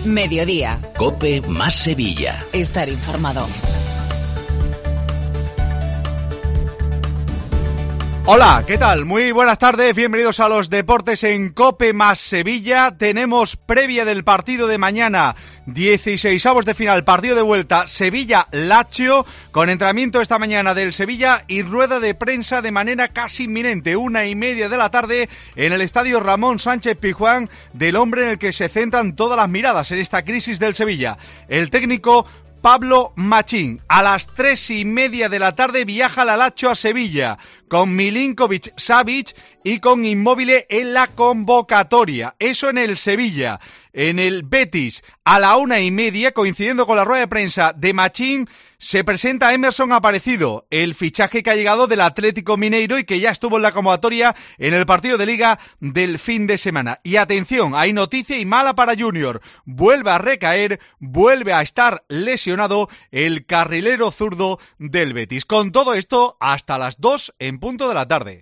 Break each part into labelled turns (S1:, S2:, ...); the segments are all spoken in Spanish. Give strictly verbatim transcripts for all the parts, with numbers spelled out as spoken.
S1: Mediodía.
S2: COPE más Sevilla.
S1: Estar informado.
S3: Hola, ¿qué tal? Muy buenas tardes, bienvenidos a los deportes en COPE más Sevilla. Tenemos previa del partido de mañana, dieciseisavos de final, partido de vuelta Sevilla-Lazio, con entrenamiento esta mañana del Sevilla y rueda de prensa de manera casi inminente, una y media de la tarde en el estadio Ramón Sánchez Pizjuán, del hombre en el que se centran todas las miradas en esta crisis del Sevilla. El técnico Pablo Machín. A las tres y media de la tarde viaja la Lazio a Sevilla con Milinkovic Savic y con Immobile en la convocatoria. Eso en el Sevilla. En el Betis, a la una y media, coincidiendo con la rueda de prensa de Machín, se presenta Emerson Aparecido, el fichaje que ha llegado del Atlético Mineiro y que ya estuvo en la convocatoria en el partido de Liga del fin de semana. Y atención, hay noticia y mala para Junior. Vuelve a recaer, vuelve a estar lesionado el carrilero zurdo del Betis. Con todo esto, hasta las dos en punto de la tarde.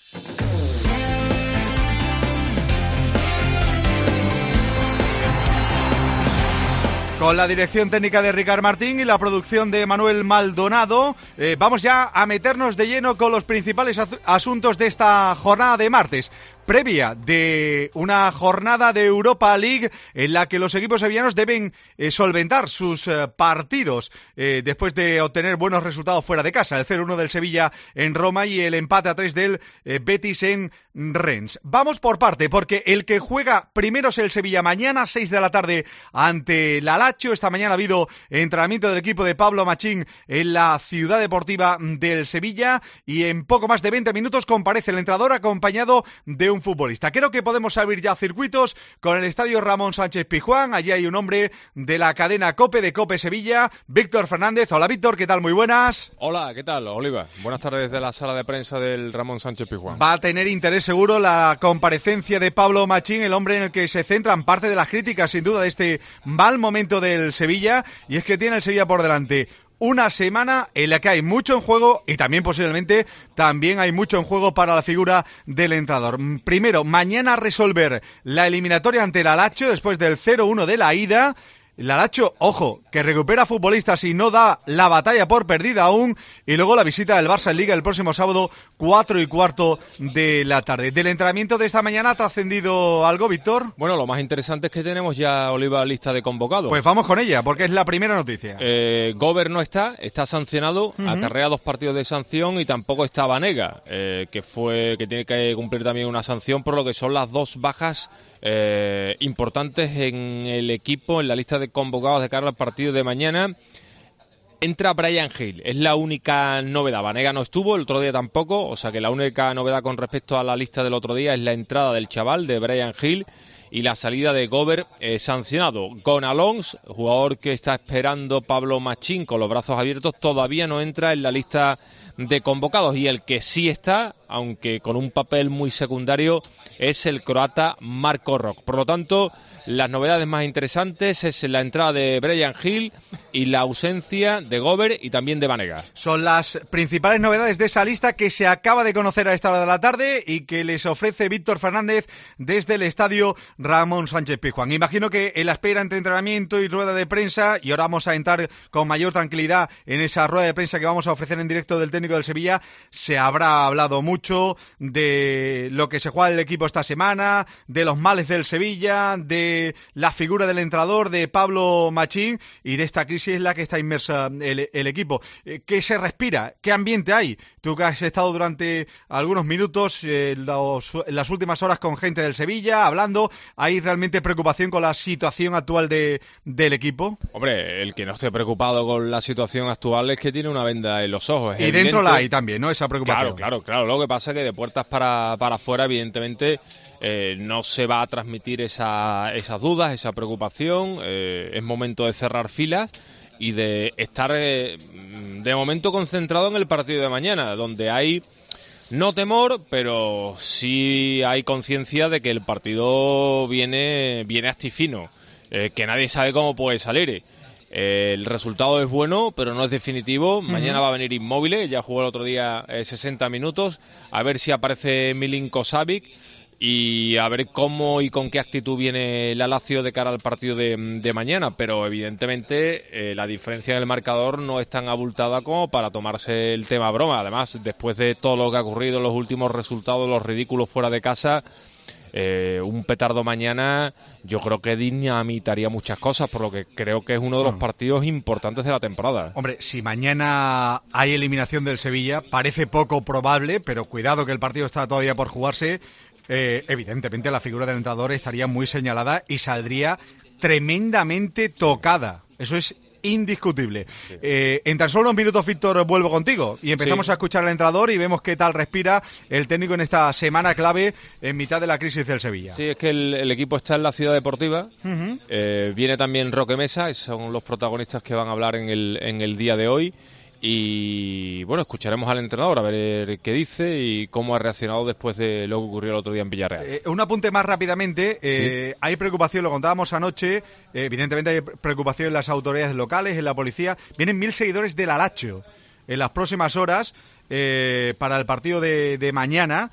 S3: Con la dirección técnica de Ricard Martín y la producción de Manuel Maldonado, eh, vamos ya a meternos de lleno con los principales as- asuntos de esta jornada de martes. Previa de una jornada de Europa League en la que los equipos sevillanos deben eh, solventar sus eh, partidos eh, después de obtener buenos resultados fuera de casa. El cero uno del Sevilla en Roma y el empate a tres del eh, Betis en Rennes. Vamos por parte, porque el que juega primero es el Sevilla mañana, seis de la tarde ante la Lazio. Esta mañana ha habido entrenamiento del equipo de Pablo Machín en la ciudad deportiva del Sevilla y en poco más de veinte minutos comparece el entrenador acompañado de un un futbolista. Creo que podemos abrir ya circuitos con el estadio Ramón Sánchez Pizjuán. Allí hay un hombre de la cadena COPE, de COPE Sevilla, Víctor Fernández. Hola Víctor, ¿qué tal? Muy buenas.
S4: Hola, ¿qué tal, Oliva? Buenas tardes desde la sala de prensa del Ramón Sánchez Pizjuán.
S3: Va a tener interés seguro la comparecencia de Pablo Machín, el hombre en el que se centran parte de las críticas sin duda de este mal momento del Sevilla, y es que tiene el Sevilla por delante una semana en la que hay mucho en juego y también posiblemente también hay mucho en juego para la figura del entrenador. Primero, mañana resolver la eliminatoria ante la Lazio después del cero uno de la ida. La Lazio, ojo, que recupera futbolistas y no da la batalla por perdida aún. Y luego la visita del Barça en Liga el próximo sábado, cuatro y cuarto de la tarde. Del entrenamiento de esta mañana, ¿ha trascendido algo, Víctor?
S4: Bueno, lo más interesante es que tenemos ya, Oliva, lista de convocados.
S3: Pues vamos con ella, porque es la primera noticia.
S4: Eh, Gober no está, está sancionado, uh-huh. acarrea dos partidos de sanción y tampoco está Banega, eh, que fue que tiene que cumplir también una sanción por lo que son las dos bajas Eh, importantes en el equipo, en la lista de convocados de cara al partido de mañana. Entra Bryan Gil, es la única novedad. Banega no estuvo, el otro día tampoco, o sea que la única novedad con respecto a la lista del otro día es la entrada del chaval, de Bryan Gil, y la salida de Gober eh, sancionado. Gonalons, jugador que está esperando Pablo Machín con los brazos abiertos, todavía no entra en la lista de convocados, y el que sí está, aunque con un papel muy secundario, es el croata Marco Rock. Por lo tanto, las novedades más interesantes es la entrada de Bryan Gil y la ausencia de Gober y también de Banega.
S3: Son las principales novedades de esa lista que se acaba de conocer a esta hora de la tarde y que les ofrece Víctor Fernández desde el estadio Ramón Sánchez Pizjuán. Imagino que en la espera entre entrenamiento y rueda de prensa, y ahora vamos a entrar con mayor tranquilidad en esa rueda de prensa que vamos a ofrecer en directo del técnico del Sevilla, se habrá hablado mucho de lo que se juega el equipo esta semana, de los males del Sevilla, de la figura del entrenador, de Pablo Machín, y de esta crisis en la que está inmersa el, el equipo. ¿Qué se respira? ¿Qué ambiente hay? Tú que has estado durante algunos minutos, eh, los, las últimas horas con gente del Sevilla, hablando, ¿hay realmente preocupación con la situación actual de, del equipo?
S4: Hombre, el que no esté preocupado con la situación actual es que tiene una venda en los ojos.
S3: Y dentro la hay también, ¿no? Esa preocupación.
S4: Claro, claro, claro. Lo que pasa es que de puertas para, para afuera, evidentemente, eh, no se va a transmitir esa, esas dudas, esa preocupación. Eh, es momento de cerrar filas y de estar, eh, de momento, concentrado en el partido de mañana, donde hay no temor, pero sí hay conciencia de que el partido viene, viene astifino, eh, que nadie sabe cómo puede salir. Eh, el resultado es bueno, pero no es definitivo. Uh-huh. Mañana va a venir Immobile, ya jugó el otro día eh, sesenta minutos, a ver si aparece Milinko Savic. y a ver cómo y con qué actitud viene la Lazio de cara al partido de, de mañana, pero evidentemente eh, la diferencia en el marcador no es tan abultada como para tomarse el tema broma. Además, después de todo lo que ha ocurrido, los últimos resultados, los ridículos fuera de casa, eh, un petardo mañana yo creo que dinamitaría muchas cosas, por lo que creo que es uno de los partidos importantes de la temporada.
S3: Hombre, si mañana hay eliminación del Sevilla, parece poco probable, pero cuidado que el partido está todavía por jugarse. Eh, evidentemente la figura del entrenador estaría muy señalada y saldría tremendamente tocada. Eso es indiscutible. Sí. Eh, en tan solo unos minutos, Víctor, vuelvo contigo y empezamos sí. a escuchar al entrenador y vemos qué tal respira el técnico en esta semana clave en mitad de la crisis del Sevilla.
S4: Sí, es que el, el equipo está en la Ciudad Deportiva. Uh-huh. Eh, viene también Roque Mesa, son los protagonistas que van a hablar en el, en el día de hoy. Y bueno, escucharemos al entrenador a ver qué dice y cómo ha reaccionado después de lo que ocurrió el otro día en Villarreal.
S3: Eh, un apunte más rápidamente, eh, ¿Sí? hay preocupación, lo contábamos anoche, eh, evidentemente hay preocupación en las autoridades locales, en la policía. Vienen mil seguidores del Alacho en las próximas horas eh, para el partido de, de mañana.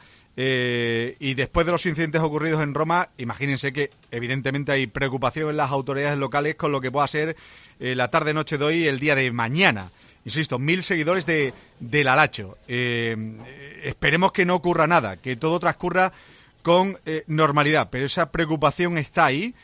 S3: Eh, y después de los incidentes ocurridos en Roma, imagínense que evidentemente hay preocupación en las autoridades locales con lo que pueda ser eh, la tarde-noche de hoy y el día de mañana. Insisto, mil seguidores de del Alacho. Eh, esperemos que no ocurra nada, que todo transcurra con eh, normalidad, pero esa preocupación está ahí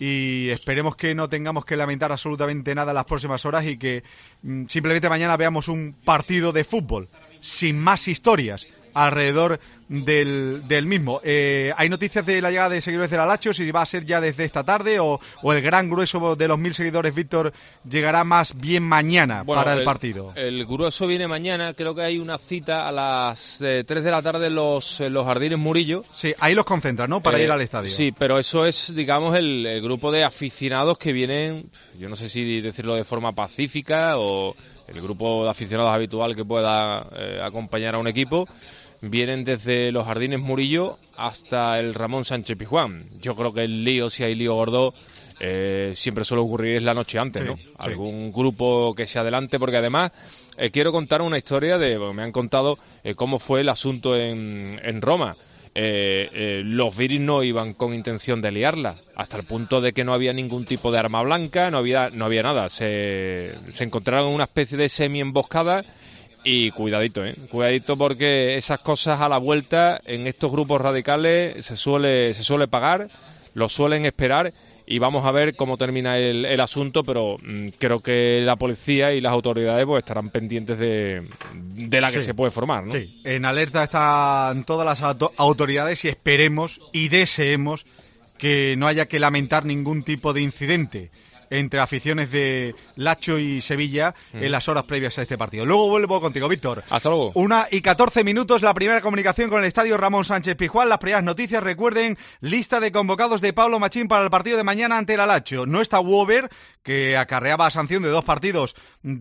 S3: y esperemos que no tengamos que lamentar absolutamente nada en las próximas horas y que mm, simplemente mañana veamos un partido de fútbol sin más historias alrededor del, del mismo. Eh, ¿Hay noticias de la llegada de seguidores del Alacho? Si va a ser ya desde esta tarde o, o el gran grueso de los mil seguidores, Víctor, llegará más bien mañana bueno, para el, el partido.
S4: El grueso viene mañana, creo que hay una cita a las eh, tres de la tarde en los, en los Jardines Murillo.
S3: Sí, ahí los concentran, ¿no? Para eh, ir al estadio.
S4: Sí, pero eso es, digamos, el, el grupo de aficionados que vienen, yo no sé si decirlo de forma pacífica o el grupo de aficionados habitual que pueda eh, acompañar a un equipo. Vienen desde los Jardines Murillo hasta el Ramón Sánchez Pizjuán. Yo creo que el lío, si hay lío gordo, eh, siempre suele ocurrir es la noche antes, sí, ¿no? Sí. Algún grupo que se adelante, porque además eh, quiero contar una historia de, bueno, me han contado eh, cómo fue el asunto en, en Roma. Eh, eh, los viris no iban con intención de liarla, hasta el punto de que no había ningún tipo de arma blanca, no había, no había nada. Se, se encontraron una especie de semi-emboscada. Y cuidadito, ¿eh? Cuidadito porque esas cosas a la vuelta en estos grupos radicales se suele se suele pagar, lo suelen esperar y vamos a ver cómo termina el, el asunto, pero mmm, creo que la policía y las autoridades pues estarán pendientes de, de la que sí. se puede formar, ¿no?
S3: Sí, en alerta están todas las auto- autoridades y esperemos y deseemos que no haya que lamentar ningún tipo de incidente entre aficiones de Lacho y Sevilla mm. en las horas previas a este partido. Luego vuelvo contigo, Víctor.
S4: Hasta luego.
S3: Una y catorce minutos, la primera comunicación con el estadio Ramón Sánchez Pizjuán. Las primeras noticias, recuerden, lista de convocados de Pablo Machín para el partido de mañana ante el Alacho. No está Wober, que acarreaba sanción de dos partidos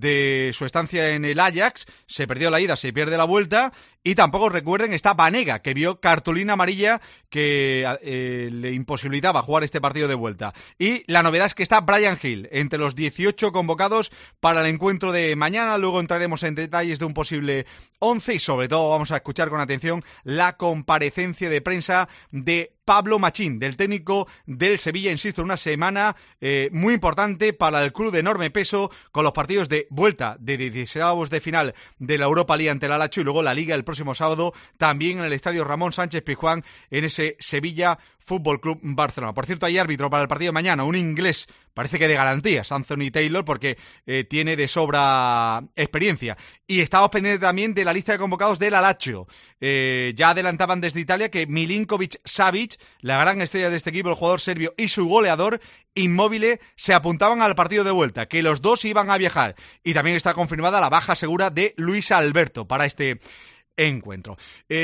S3: de su estancia en el Ajax. Se perdió la ida, se pierde la vuelta. Y tampoco, recuerden, está Banega, que vio cartulina amarilla que eh, le imposibilitaba jugar este partido de vuelta. Y la novedad es que está Brian Hill, entre los dieciocho convocados para el encuentro de mañana. Luego entraremos en detalles de un posible once y sobre todo vamos a escuchar con atención la comparecencia de prensa de Pablo Machín, del técnico del Sevilla. Insisto, una semana eh, muy importante para el club de enorme peso, con los partidos de vuelta de dieciséis de final de la Europa League ante el Alacho y luego la Liga el próximo sábado también en el estadio Ramón Sánchez Pizjuán en ese Sevilla Fútbol Club Barcelona. Por cierto, hay árbitro para el partido de mañana, un inglés, parece que de garantías, Anthony Taylor, porque eh, tiene de sobra experiencia. Y estamos pendientes también de la lista de convocados del Alacho. Eh, ya adelantaban desde Italia que Milinkovic Savic, la gran estrella de este equipo, el jugador serbio y su goleador, Immobile, se apuntaban al partido de vuelta, que los dos iban a viajar. Y también está confirmada la baja segura de Luis Alberto para este encuentro.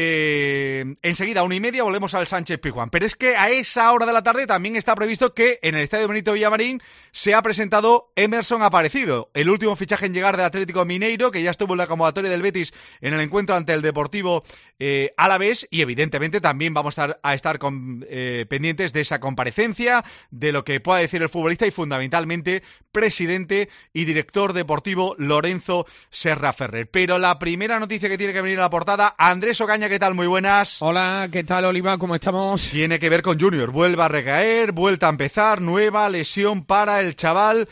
S3: Eh, enseguida, una y media, volvemos al Sánchez Pizjuán. Pero es que a esa hora de la tarde también está previsto que en el Estadio Benito Villamarín se ha presentado Emerson Aparecido, el último fichaje en llegar del Atlético Mineiro, que ya estuvo en la convocatoria del Betis en el encuentro ante el Deportivo eh, Alavés, y evidentemente también vamos a estar, a estar con, eh, pendientes de esa comparecencia, de lo que pueda decir el futbolista y fundamentalmente presidente y director deportivo Lorenzo Serra Ferrer. Pero la primera noticia que tiene que venir a la portada. Andrés Ocaña, ¿qué tal? Muy buenas.
S1: Hola, ¿qué tal, Oliva? ¿Cómo estamos?
S3: Tiene que ver con Junior. Vuelve a recaer, vuelta a empezar, nueva lesión para el chaval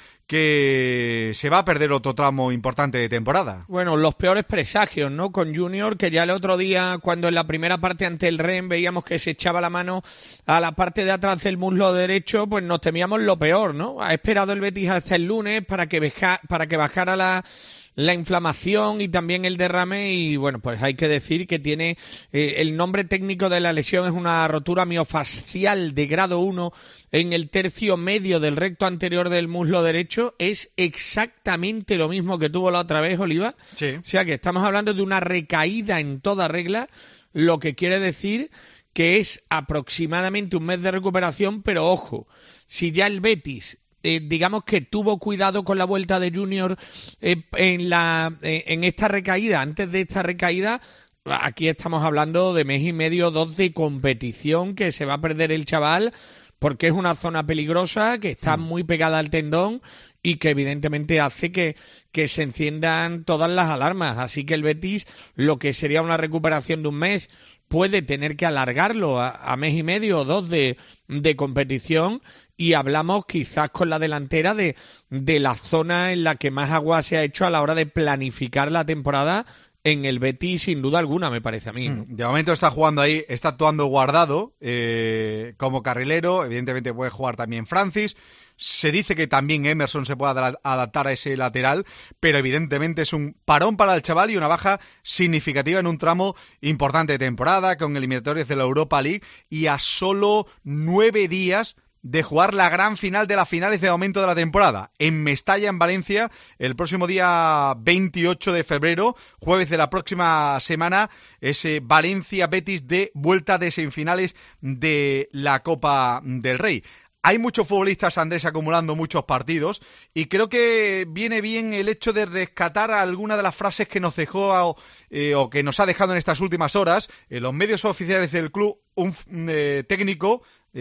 S3: que se va a perder otro tramo importante de temporada.
S1: Bueno, los peores presagios, ¿no? Con Junior, que ya el otro día, cuando en la primera parte ante el Rennes veíamos que se echaba la mano a la parte de atrás del muslo derecho, pues nos temíamos lo peor, ¿no? Ha esperado el Betis hasta el lunes para que, beja, para que bajara la... la inflamación y también el derrame, y bueno, pues hay que decir que tiene eh, el nombre técnico de la lesión es una rotura miofascial de grado uno en el tercio medio del recto anterior del muslo derecho. Es exactamente lo mismo que tuvo la otra vez, Oliva.
S3: Sí.
S1: O sea que estamos hablando de una recaída en toda regla, lo que quiere decir que es aproximadamente un mes de recuperación, pero ojo, si ya el Betis Eh, digamos que tuvo cuidado con la vuelta de Junior eh, en, la, eh, en esta recaída, antes de esta recaída, aquí estamos hablando de mes y medio, dos de competición que se va a perder el chaval, porque es una zona peligrosa, que está muy pegada al tendón y que evidentemente hace que, que se enciendan todas las alarmas. Así que el Betis, lo que sería una recuperación de un mes, puede tener que alargarlo a, a mes y medio o dos de, de competición, y hablamos quizás con la delantera de, de la zona en la que más agua se ha hecho a la hora de planificar la temporada en el Betis, sin duda alguna, me parece a mí, ¿no?
S3: De momento está jugando ahí, está actuando Guardado eh, como carrilero, evidentemente puede jugar también Francis. Se dice que también Emerson se puede adaptar a ese lateral, pero evidentemente es un parón para el chaval y una baja significativa en un tramo importante de temporada, con eliminatorias de la Europa League y a solo nueve días de jugar la gran final de las finales de momento de la temporada, en Mestalla, en Valencia, el próximo día veintiocho de febrero, jueves de la próxima semana, ese Valencia-Betis de vuelta de semifinales de la Copa del Rey. Hay muchos futbolistas, Andrés, acumulando muchos partidos, y creo que viene bien el hecho de rescatar alguna de las frases que nos dejó eh, o que nos ha dejado en estas últimas horas en los medios oficiales del club, un eh, técnico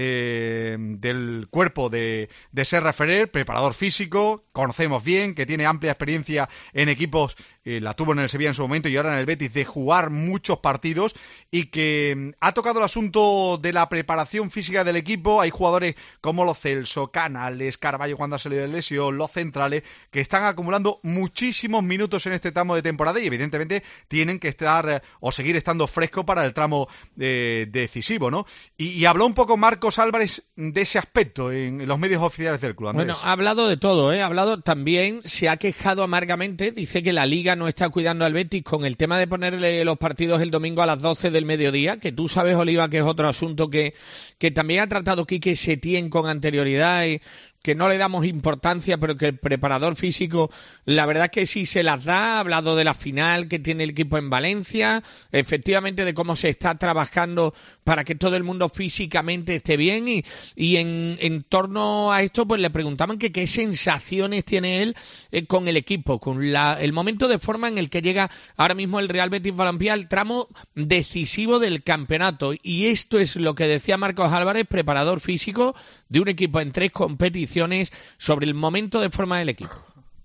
S3: Eh, del cuerpo de, de Serra Ferrer, preparador físico, conocemos bien, que tiene amplia experiencia en equipos, eh, la tuvo en el Sevilla en su momento y ahora en el Betis, de jugar muchos partidos, y que mm, ha tocado el asunto de la preparación física del equipo. Hay jugadores como Lo Celso, Canales, Carballo cuando ha salido de lesión, los centrales, que están acumulando muchísimos minutos en este tramo de temporada y evidentemente tienen que estar eh, o seguir estando frescos para el tramo eh, decisivo, ¿no? Y, y habló un poco Marco Álvarez de ese aspecto en los medios oficiales del club, Andrés.
S1: Bueno, ha hablado de todo, ¿eh? Ha hablado también, se ha quejado amargamente, dice que la Liga no está cuidando al Betis con el tema de ponerle los partidos el domingo a las doce del mediodía, que tú sabes, Oliva, que es otro asunto que, que también ha tratado Quique Setién con anterioridad, y que no le damos importancia, pero que el preparador físico, la verdad es que sí se las da. Ha hablado de la final que tiene el equipo en Valencia, efectivamente de cómo se está trabajando para que todo el mundo físicamente esté bien, y, y en, en torno a esto pues le preguntaban que qué sensaciones tiene él eh, con el equipo, con la, el momento de forma en el que llega ahora mismo el Real Betis Balompié al tramo decisivo del campeonato, y esto es lo que decía Marcos Álvarez, preparador físico de un equipo en tres competiciones, sobre el momento de forma del equipo.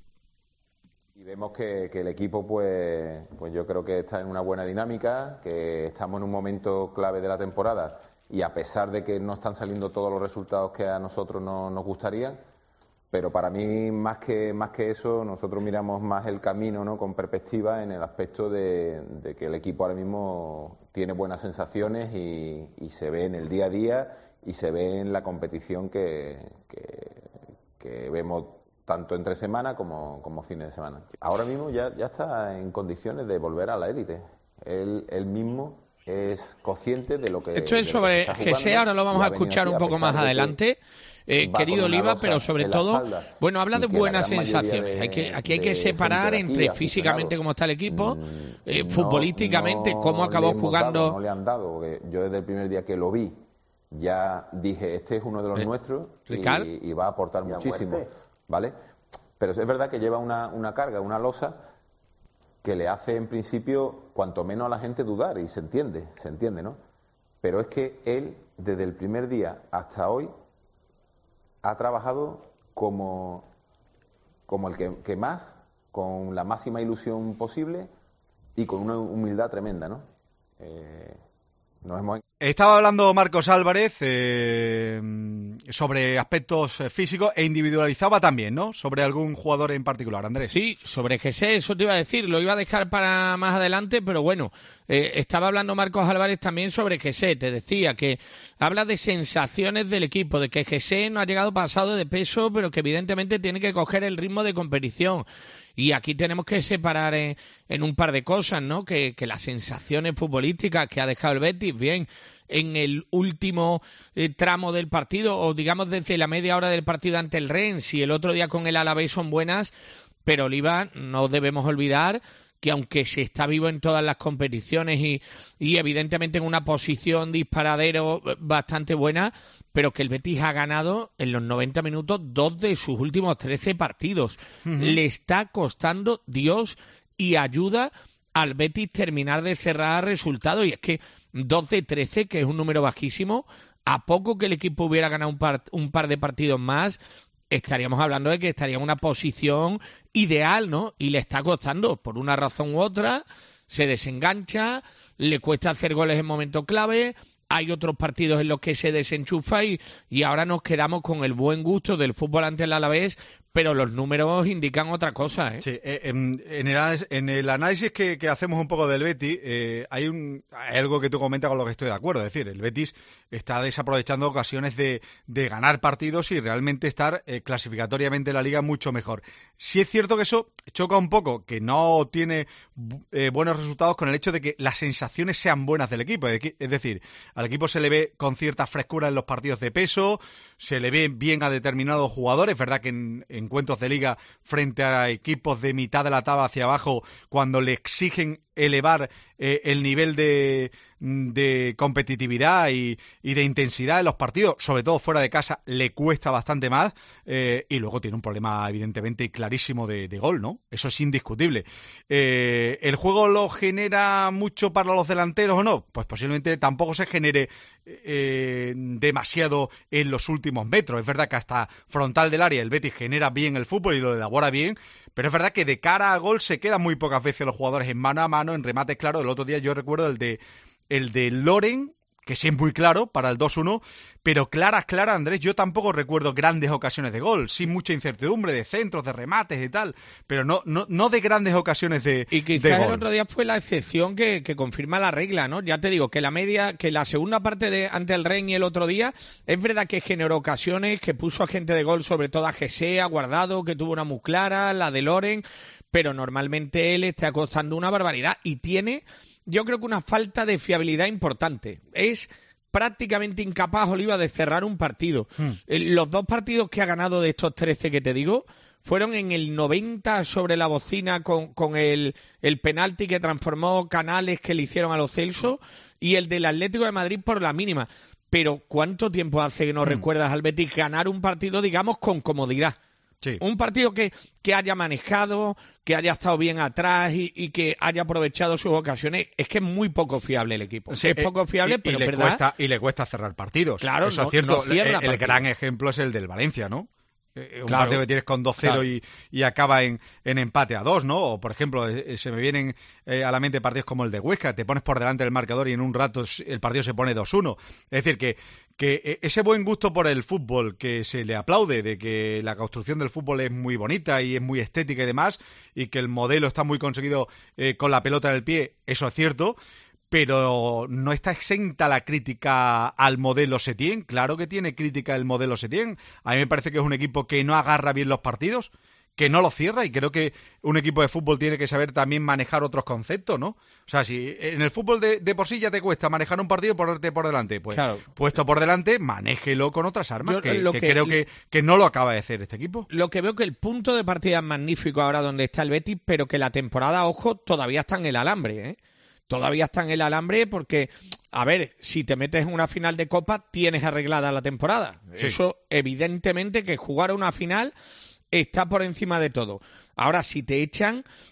S5: Y vemos que, que el equipo, pues, pues yo creo que está en una buena dinámica, que estamos en un momento clave de la temporada, y a pesar de que no están saliendo todos los resultados que a nosotros no, nos gustarían, pero para mí más que más que eso, nosotros miramos más el camino, ¿no?, con perspectiva, en el aspecto de, de que el equipo ahora mismo tiene buenas sensaciones y, y se ve en el día a día y se ve en la competición que, que, que vemos tanto entre semana como, como fines de semana. Ahora mismo ya, ya está en condiciones de volver a la élite. Él, él mismo es consciente de lo que...
S1: Esto es sobre José, ahora lo vamos a escuchar un poco más adelante, eh, querido Oliva, pero sobre todo, bueno, habla de buenas sensaciones. De, hay que, aquí hay que separar entre físicamente cómo está el equipo, eh, no, futbolísticamente, no cómo acabó jugando...
S5: Dado, no le han dado, yo desde el primer día que lo vi, ya dije, este es uno de los eh, nuestros y, y va a aportar muchísimo, ¿vale? Pero es verdad que lleva una, una carga, una losa que le hace en principio cuanto menos a la gente dudar, y se entiende, se entiende, ¿no? Pero es que él, desde el primer día hasta hoy, ha trabajado como, como el que, que más, con la máxima ilusión posible y con una humildad tremenda, ¿no? Eh, nos hemos...
S3: Estaba hablando Marcos Álvarez eh, sobre aspectos físicos e individualizaba también, ¿no? Sobre algún jugador en particular, Andrés.
S1: Sí, sobre Jesé, eso te iba a decir, lo iba a dejar para más adelante, pero bueno, eh, estaba hablando Marcos Álvarez también sobre Jesé, te decía que habla de sensaciones del equipo, de que Jesé no ha llegado pasado de peso, pero que evidentemente tiene que coger el ritmo de competición. Y aquí tenemos que separar en, en un par de cosas, ¿no? Que, que las sensaciones futbolísticas que ha dejado el Betis, bien, en el último eh, tramo del partido, o digamos desde la media hora del partido ante el Rennes y el otro día con el Alavés son buenas, pero Oliva, no debemos olvidar que aunque se está vivo en todas las competiciones y, y evidentemente en una posición disparadero bastante buena, pero que el Betis ha ganado en los noventa minutos dos de sus últimos trece partidos. Uh-huh. Le está costando Dios y ayuda al Betis terminar de cerrar resultados, y es que dos de trece, que es un número bajísimo, a poco que el equipo hubiera ganado un par, un par de partidos más, estaríamos hablando de que estaría en una posición ideal, ¿no? Y le está costando, por una razón u otra, se desengancha, le cuesta hacer goles en momentos clave, hay otros partidos en los que se desenchufa y, y ahora nos quedamos con el buen gusto del fútbol ante el Alavés, pero los números indican otra cosa, ¿eh?
S3: Sí, eh, en, en, el, en el análisis que, que hacemos un poco del Betis, eh, hay, un, hay algo que tú comentas con lo que estoy de acuerdo. Es decir, el Betis está desaprovechando ocasiones de, de ganar partidos y realmente estar eh, clasificatoriamente en la Liga mucho mejor. Sí es cierto que eso choca un poco, que no tiene eh, buenos resultados con el hecho de que las sensaciones sean buenas del equipo. Es decir, al equipo se le ve con cierta frescura en los partidos de peso, se le ve bien a determinados jugadores. Es verdad que en, en encuentros de liga frente a equipos de mitad de la tabla hacia abajo, cuando le exigen elevar eh, el nivel de, de competitividad y, y de intensidad en los partidos, sobre todo fuera de casa, le cuesta bastante más, eh, y luego tiene un problema evidentemente clarísimo de, de gol, ¿no? Eso es indiscutible. Eh, ¿El juego lo genera mucho para los delanteros o no? Pues posiblemente tampoco se genere eh, demasiado en los últimos metros. Es verdad que hasta frontal del área el Betis genera bien el fútbol y lo elabora bien, pero es verdad que de cara al gol se quedan muy pocas veces los jugadores en mano a mano, en remates claros. El otro día yo recuerdo el de el de Loren, que sí es muy claro para el dos uno, pero claras, claras, Andrés, yo tampoco recuerdo grandes ocasiones de gol, sí mucha incertidumbre de centros, de remates y tal, pero no no no de grandes ocasiones de,
S1: y quizás
S3: de gol.
S1: El otro día fue la excepción que, que confirma la regla, ¿no? Ya te digo que la media, que la segunda parte de ante el Rennes y el otro día, es verdad que generó ocasiones, que puso a gente de gol, sobre todo a Jesé, a Guardado, que tuvo una muy clara, la de Loren, pero normalmente él está costando una barbaridad y tiene, yo creo que una falta de fiabilidad importante. Es prácticamente incapaz Oliva de cerrar un partido. Hmm. Los dos partidos que ha ganado de estos trece que te digo fueron en el noventa sobre la bocina con, con el, el penalti que transformó Canales, que le hicieron a los Celso, y el del Atlético de Madrid por la mínima. Pero ¿cuánto tiempo hace que no hmm. recuerdas al Betis ganar un partido, digamos, con comodidad? Sí. Un partido que, que haya manejado, que haya estado bien atrás y, y que haya aprovechado sus ocasiones. Es que es muy poco fiable el equipo.
S3: Sí,
S1: es poco fiable,
S3: y,
S1: pero
S3: y le
S1: verdad.
S3: Cuesta, y le cuesta cerrar partidos.
S1: Claro,
S3: eso
S1: no,
S3: es cierto.
S1: No cierra
S3: el, el gran ejemplo es el del Valencia, ¿no? Un
S1: claro,
S3: partido que tienes con dos cero claro. y, y acaba en, en empate a dos, ¿no? O, por ejemplo, eh, se me vienen eh, a la mente partidos como el de Huesca, te pones por delante del marcador y en un rato el partido se pone dos uno. Es decir, que, que ese buen gusto por el fútbol que se le aplaude, de que la construcción del fútbol es muy bonita y es muy estética y demás, y que el modelo está muy conseguido eh, con la pelota en el pie, eso es cierto, pero no está exenta la crítica al modelo Setién. Claro que tiene crítica el modelo Setién. A mí me parece que es un equipo que no agarra bien los partidos, que no lo cierra, y creo que un equipo de fútbol tiene que saber también manejar otros conceptos, ¿no? O sea, si en el fútbol de, de por sí ya te cuesta manejar un partido y ponerte por delante, pues claro. puesto por delante, manéjelo con otras armas, Yo, que, que, que creo que, que no lo acaba de hacer este equipo.
S1: Lo que veo que el punto de partida es magnífico ahora donde está el Betis, pero que la temporada, ojo, todavía está en el alambre, ¿eh? Todavía está en el alambre porque, a ver, si te metes en una final de Copa, tienes arreglada la temporada. Sí. Eso, evidentemente, que jugar una final está por encima de todo. Ahora, si te echan,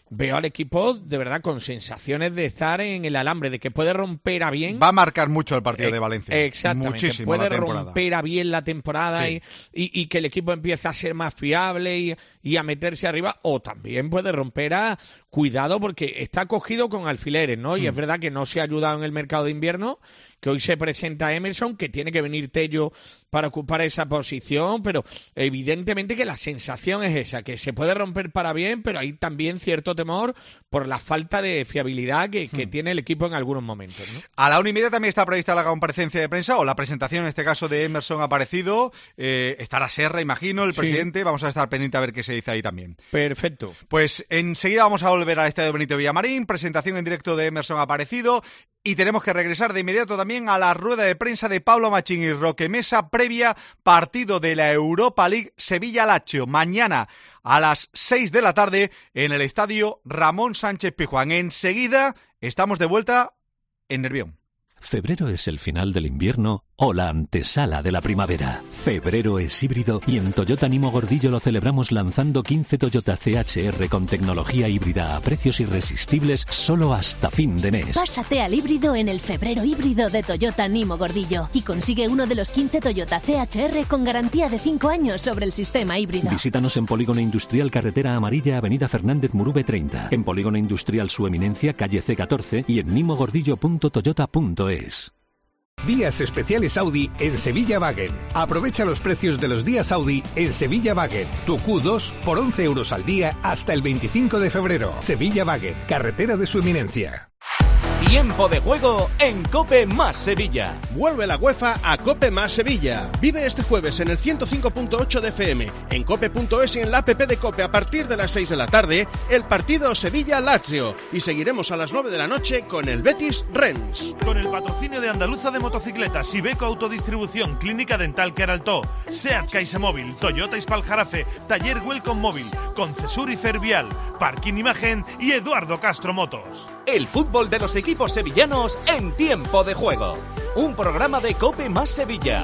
S1: veo al equipo de verdad con sensaciones de estar en el alambre, de que puede romper a bien.
S3: Va a marcar mucho el partido eh, de Valencia.
S1: Exactamente,
S3: muchísimo
S1: puede romper a bien la temporada sí. y, y, y que el equipo empiece a ser más fiable y, y a meterse arriba, o también puede romper a cuidado porque está cogido con alfileres, ¿no? Y mm. es verdad que no se ha ayudado en el mercado de invierno, que hoy se presenta Emerson, que tiene que venir Tello para ocupar esa posición, pero evidentemente que la sensación es esa, que se puede romper para bien, pero hay también cierto temor por la falta de fiabilidad que, que hmm. tiene el equipo en algunos momentos, ¿no?
S3: A la una y media también está prevista la comparecencia de prensa, o la presentación en este caso de Emerson Aparecido, eh, estará Serra, imagino, el sí. presidente, vamos a estar pendiente a ver qué se dice ahí también.
S1: Perfecto.
S3: Pues enseguida vamos a volver al estadio Benito Villamarín, presentación en directo de Emerson Aparecido, y tenemos que regresar de inmediato también a la rueda de prensa de Pablo Machín y Roque Mesa previa partido de la Europa League Sevilla-Lazio mañana a las seis de la tarde en el estadio Ramón Sánchez Pizjuán. Enseguida estamos de vuelta en Nervión.
S2: Febrero es el final del invierno o la antesala de la primavera. Febrero es híbrido y en Toyota Nimo Gordillo lo celebramos lanzando quince Toyota C H R con tecnología híbrida a precios irresistibles solo hasta fin de mes.
S6: Pásate al híbrido en el febrero híbrido de Toyota Nimo Gordillo y consigue uno de los quince Toyota C H R con garantía de cinco años sobre el sistema híbrido.
S2: Visítanos en Polígono Industrial Carretera Amarilla, Avenida Fernández Murube treinta, en Polígono Industrial Su Eminencia, calle C catorce y en nimo gordillo punto toyota punto es.
S7: Días especiales Audi en Sevilla Wagen. Aprovecha los precios de los días Audi en Sevilla Wagen. Tu Q dos por once euros al día hasta el veinticinco de febrero. Sevilla Wagen, carretera de Su Eminencia.
S8: Tiempo de juego en COPE más Sevilla.
S9: Vuelve la UEFA a COPE más Sevilla. Vive este jueves en el ciento cinco punto ocho de F M, en cope punto es y en la app de COPE a partir de las seis de la tarde, el partido Sevilla-Lazio. Y seguiremos a las nueve de la noche con el Betis-Rennes.
S10: Con el patrocinio de Andaluza de Motocicletas, Iveco Autodistribución, Clínica Dental Queraltó, SEAT CaixaMóvil, Toyota Ispal-Jarafe, Taller Welcome Móvil, Concesur y Fervial, Parking Imagen y Eduardo Castro Motos.
S8: El fútbol de los equipos sevillanos en tiempo de juego. Un programa de COPE más Sevilla.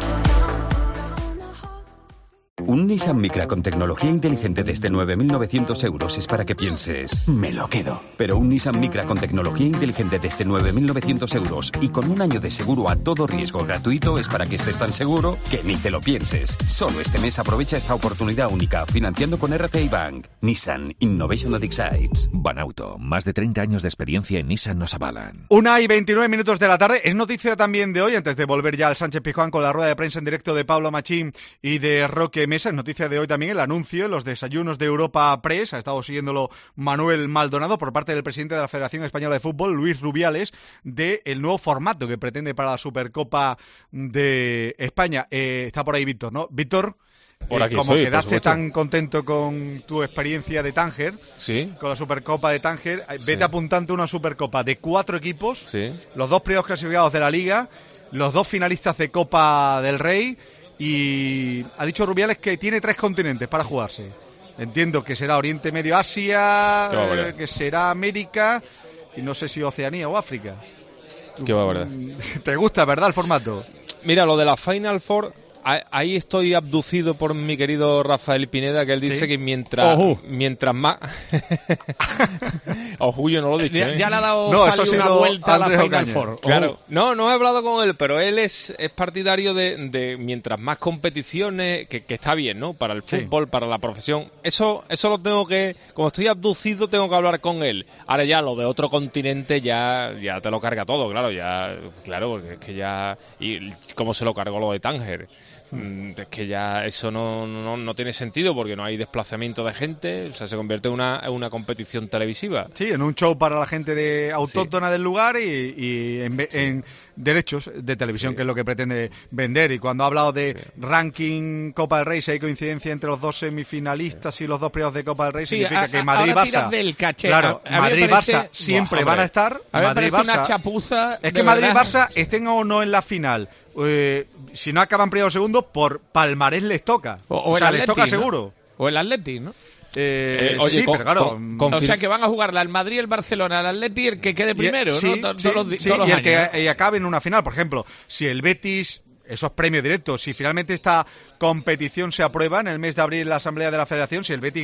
S11: Un Nissan Micra con tecnología inteligente desde nueve mil novecientos euros es para que pienses, me lo quedo. Pero un Nissan Micra con tecnología inteligente desde nueve mil novecientos euros y con un año de seguro a todo riesgo gratuito es para que estés tan seguro que ni te lo pienses. Solo este mes aprovecha esta oportunidad única financiando con R C I Bank. Nissan Innovation that excites.
S2: Banauto, más de treinta años de experiencia en Nissan nos avalan.
S3: Una y veintinueve minutos de la tarde. Es noticia también de hoy, antes de volver ya al Sánchez Pizjuán con la rueda de prensa en directo de Pablo Machín y de Roque Mesa. Es noticia de hoy también el anuncio en los desayunos de Europa Press, ha estado siguiéndolo Manuel Maldonado, por parte del presidente de la Federación Española de Fútbol, Luis Rubiales, del nuevo formato que pretende para la Supercopa de España. Eh, está por ahí Víctor, ¿no? Víctor,
S4: por aquí
S3: eh, como
S4: soy,
S3: quedaste tan contento con tu experiencia de Tánger,
S4: ¿sí?,
S3: con la Supercopa de Tánger,
S4: sí,
S3: vete apuntando una Supercopa de cuatro equipos,
S4: sí,
S3: los dos primeros clasificados de la Liga, los dos finalistas de Copa del Rey. Y ha dicho Rubiales que tiene tres continentes para jugarse. Entiendo que será Oriente Medio, Asia, eh, que será América y no sé si Oceanía o África.
S4: Qué barbaridad.
S3: ¿Te gusta, verdad, el formato?
S4: Mira, lo de la Final Four, ahí estoy abducido por mi querido Rafael Pineda, que él dice, ¿sí?, que mientras,
S1: Ojo.
S4: mientras más... Ojo, yo no lo he dicho,
S1: ya,
S4: ¿eh?
S1: ya le ha dado
S3: no, eso ha
S1: una
S3: sido
S1: vuelta
S3: Andrés
S1: a la Final
S3: Ocaña.
S1: Four.
S4: Claro, no, no he hablado con él, pero él es, es partidario de, de mientras más competiciones, que, que está bien, ¿no? Para el fútbol, sí, para la profesión. Eso eso lo tengo que, como estoy abducido, tengo que hablar con él. Ahora ya lo de otro continente ya ya te lo carga todo, claro, ya, claro, porque es que ya, y cómo se lo cargó lo de Tánger. Es que ya eso no, no, no tiene sentido porque no hay desplazamiento de gente, o sea, se convierte en una, en una competición televisiva.
S3: Sí, en un show para la gente de autóctona, sí, del lugar y, y en, sí, en derechos de televisión, sí, que es lo que pretende vender. Y cuando ha hablado de, sí, ranking Copa del Rey, si hay coincidencia entre los dos semifinalistas, sí, y los dos primeros de Copa del Rey, sí, significa a, que Madrid-Barça, claro, Madrid-Barça siempre, no, van a estar.
S1: A mí me parece una
S3: Madrid-Barça,
S1: chapuza.
S3: Es que Madrid-Barça estén o no en la final. Eh, si no acaban primero o segundo, por palmarés les toca. O, o, o sea, les toca, ¿no?, seguro.
S1: O el Atleti, ¿no?
S3: Eh, eh, oye, sí, con, pero claro.
S1: Con, con, o sea que van a jugarla el Madrid, el Barcelona, el Atleti, el que quede primero,
S3: y, sí,
S1: ¿no?
S3: Sí,
S1: todos los,
S3: sí,
S1: todos los
S3: y el
S1: años,
S3: que y acabe en una final. Por ejemplo, si el Betis, esos premios directos, si finalmente esta competición se aprueba en el mes de abril en la Asamblea de la Federación, si el Betis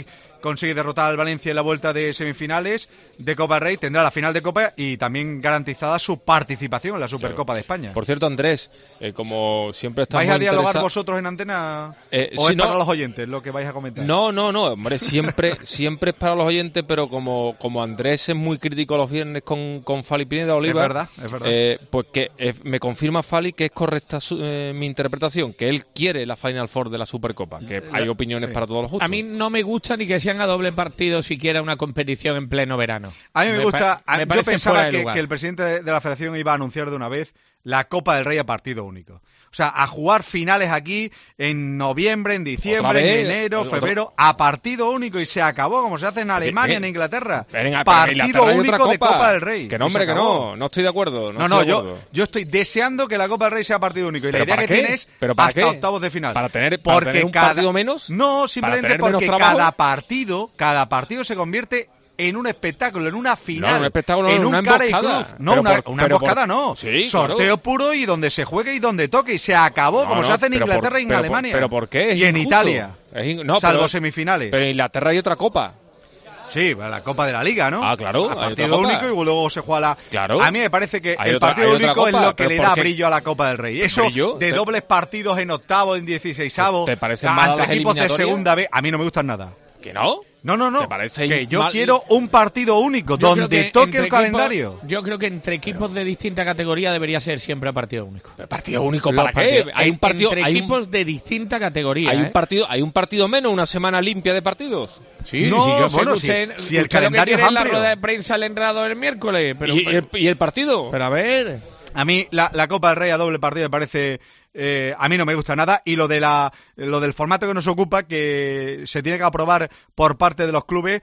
S3: consigue derrotar al Valencia en la vuelta de semifinales de Copa del Rey, tendrá la final de Copa y también garantizada su participación en la Supercopa
S4: claro.
S3: de España.
S4: Por cierto, Andrés, eh, como siempre estamos
S3: ¿vais a dialogar
S4: interesa...
S3: vosotros en antena
S4: eh,
S3: o
S4: si
S3: es
S4: no...
S3: para los oyentes lo que vais a comentar?
S4: No, no, no, hombre, siempre siempre es para los oyentes, pero como, como Andrés es muy crítico los viernes con, con Fali Pineda Oliva,
S3: es verdad, es verdad.
S4: Eh, pues que eh, me confirma Fali que es correcta su, eh, mi interpretación, que él quiere la Final Four de la Supercopa, que hay opiniones sí. para todos los gustos.
S1: A mí no me gusta ni que sean a doble partido siquiera una competición en pleno verano.
S3: A mí me, me gusta,
S1: pa- me
S3: yo pensaba que, que el presidente de, de la federación iba a anunciar de una vez la Copa del Rey a partido único. O sea, a jugar finales aquí en noviembre, en diciembre, en enero,
S4: otro...
S3: febrero, a partido único y se acabó, como se hace en Alemania,
S4: en
S3: Inglaterra.
S4: En
S3: partido único
S4: Copa.
S3: de Copa del Rey.
S4: Que no, hombre, que no, no estoy de acuerdo. No,
S3: no, no
S4: de
S3: yo,
S4: acuerdo.
S3: yo estoy deseando que la Copa del Rey sea partido único. Y la idea que
S4: qué?
S3: tienes
S4: ¿Pero para
S3: hasta
S4: qué?
S3: octavos de final.
S4: ¿Para tener, para
S3: porque
S4: tener un
S3: cada...
S4: partido menos?
S3: No, simplemente porque
S4: trabajo?
S3: cada partido, cada partido se convierte en un espectáculo, en una final,
S4: no, un espectáculo,
S3: en
S4: no,
S3: un
S4: una
S3: cara y
S4: emboscada.
S3: cruz. No,
S4: pero
S3: una,
S4: por,
S3: una
S4: pero
S3: emboscada
S4: por...
S3: no.
S4: Sí,
S3: sorteo
S4: claro.
S3: puro y donde se juegue y donde toque. Y se acabó,
S4: no,
S3: como
S4: no,
S3: se hace en Inglaterra
S4: por,
S3: y en
S4: pero
S3: Alemania.
S4: Por, ¿Pero por qué? Es
S3: y en
S4: injusto.
S3: Italia.
S4: Es in... no,
S3: salvo
S4: pero,
S3: semifinales.
S4: Pero en Inglaterra hay otra copa.
S3: Sí, la Copa de la Liga, ¿no?
S4: Ah, claro.
S3: A partido único y luego se juega la...
S4: Claro.
S3: A mí me parece que
S4: hay
S3: el
S4: otra,
S3: partido único
S4: copa,
S3: es lo que le da
S4: qué?
S3: brillo a la Copa del Rey. Eso
S4: ¿Brillo?
S3: de
S4: ¿Te...
S3: dobles partidos en octavo, en dieciseisavo,
S4: ¿Te parecen malas las
S3: equipos de
S4: eliminatorias?
S3: segunda B, a mí no me gustan nada.
S4: ¿Que no?
S3: No, no, no.
S4: ¿Te parece
S3: que yo
S4: mal...
S3: quiero un partido único
S1: yo
S3: donde toque el
S1: equipos,
S3: calendario.
S1: Yo creo que entre equipos de distinta categoría debería ser siempre partido único.
S4: ¿Pero partido único para qué?
S1: Partidos.
S4: Hay un partido
S1: entre
S4: hay
S1: equipos
S4: un...
S1: de distinta categoría.
S4: Hay
S1: ¿eh?
S4: un partido, hay un partido menos, una semana limpia de partidos.
S1: Sí,
S3: no,
S1: sí, yo sé
S3: bueno,
S1: que usted,
S3: si, si el
S1: usted
S3: calendario
S1: lo que
S3: es
S1: quiere
S3: amplio.
S1: la rueda de prensa el entrado el miércoles, pero,
S4: ¿Y,
S1: pero,
S4: y, el, ¿Y el partido?
S1: Pero a ver,
S3: a mí la, la Copa del Rey a doble partido me parece eh, a mí no me gusta nada y lo de la lo del formato que nos ocupa que se tiene que aprobar por parte de los clubes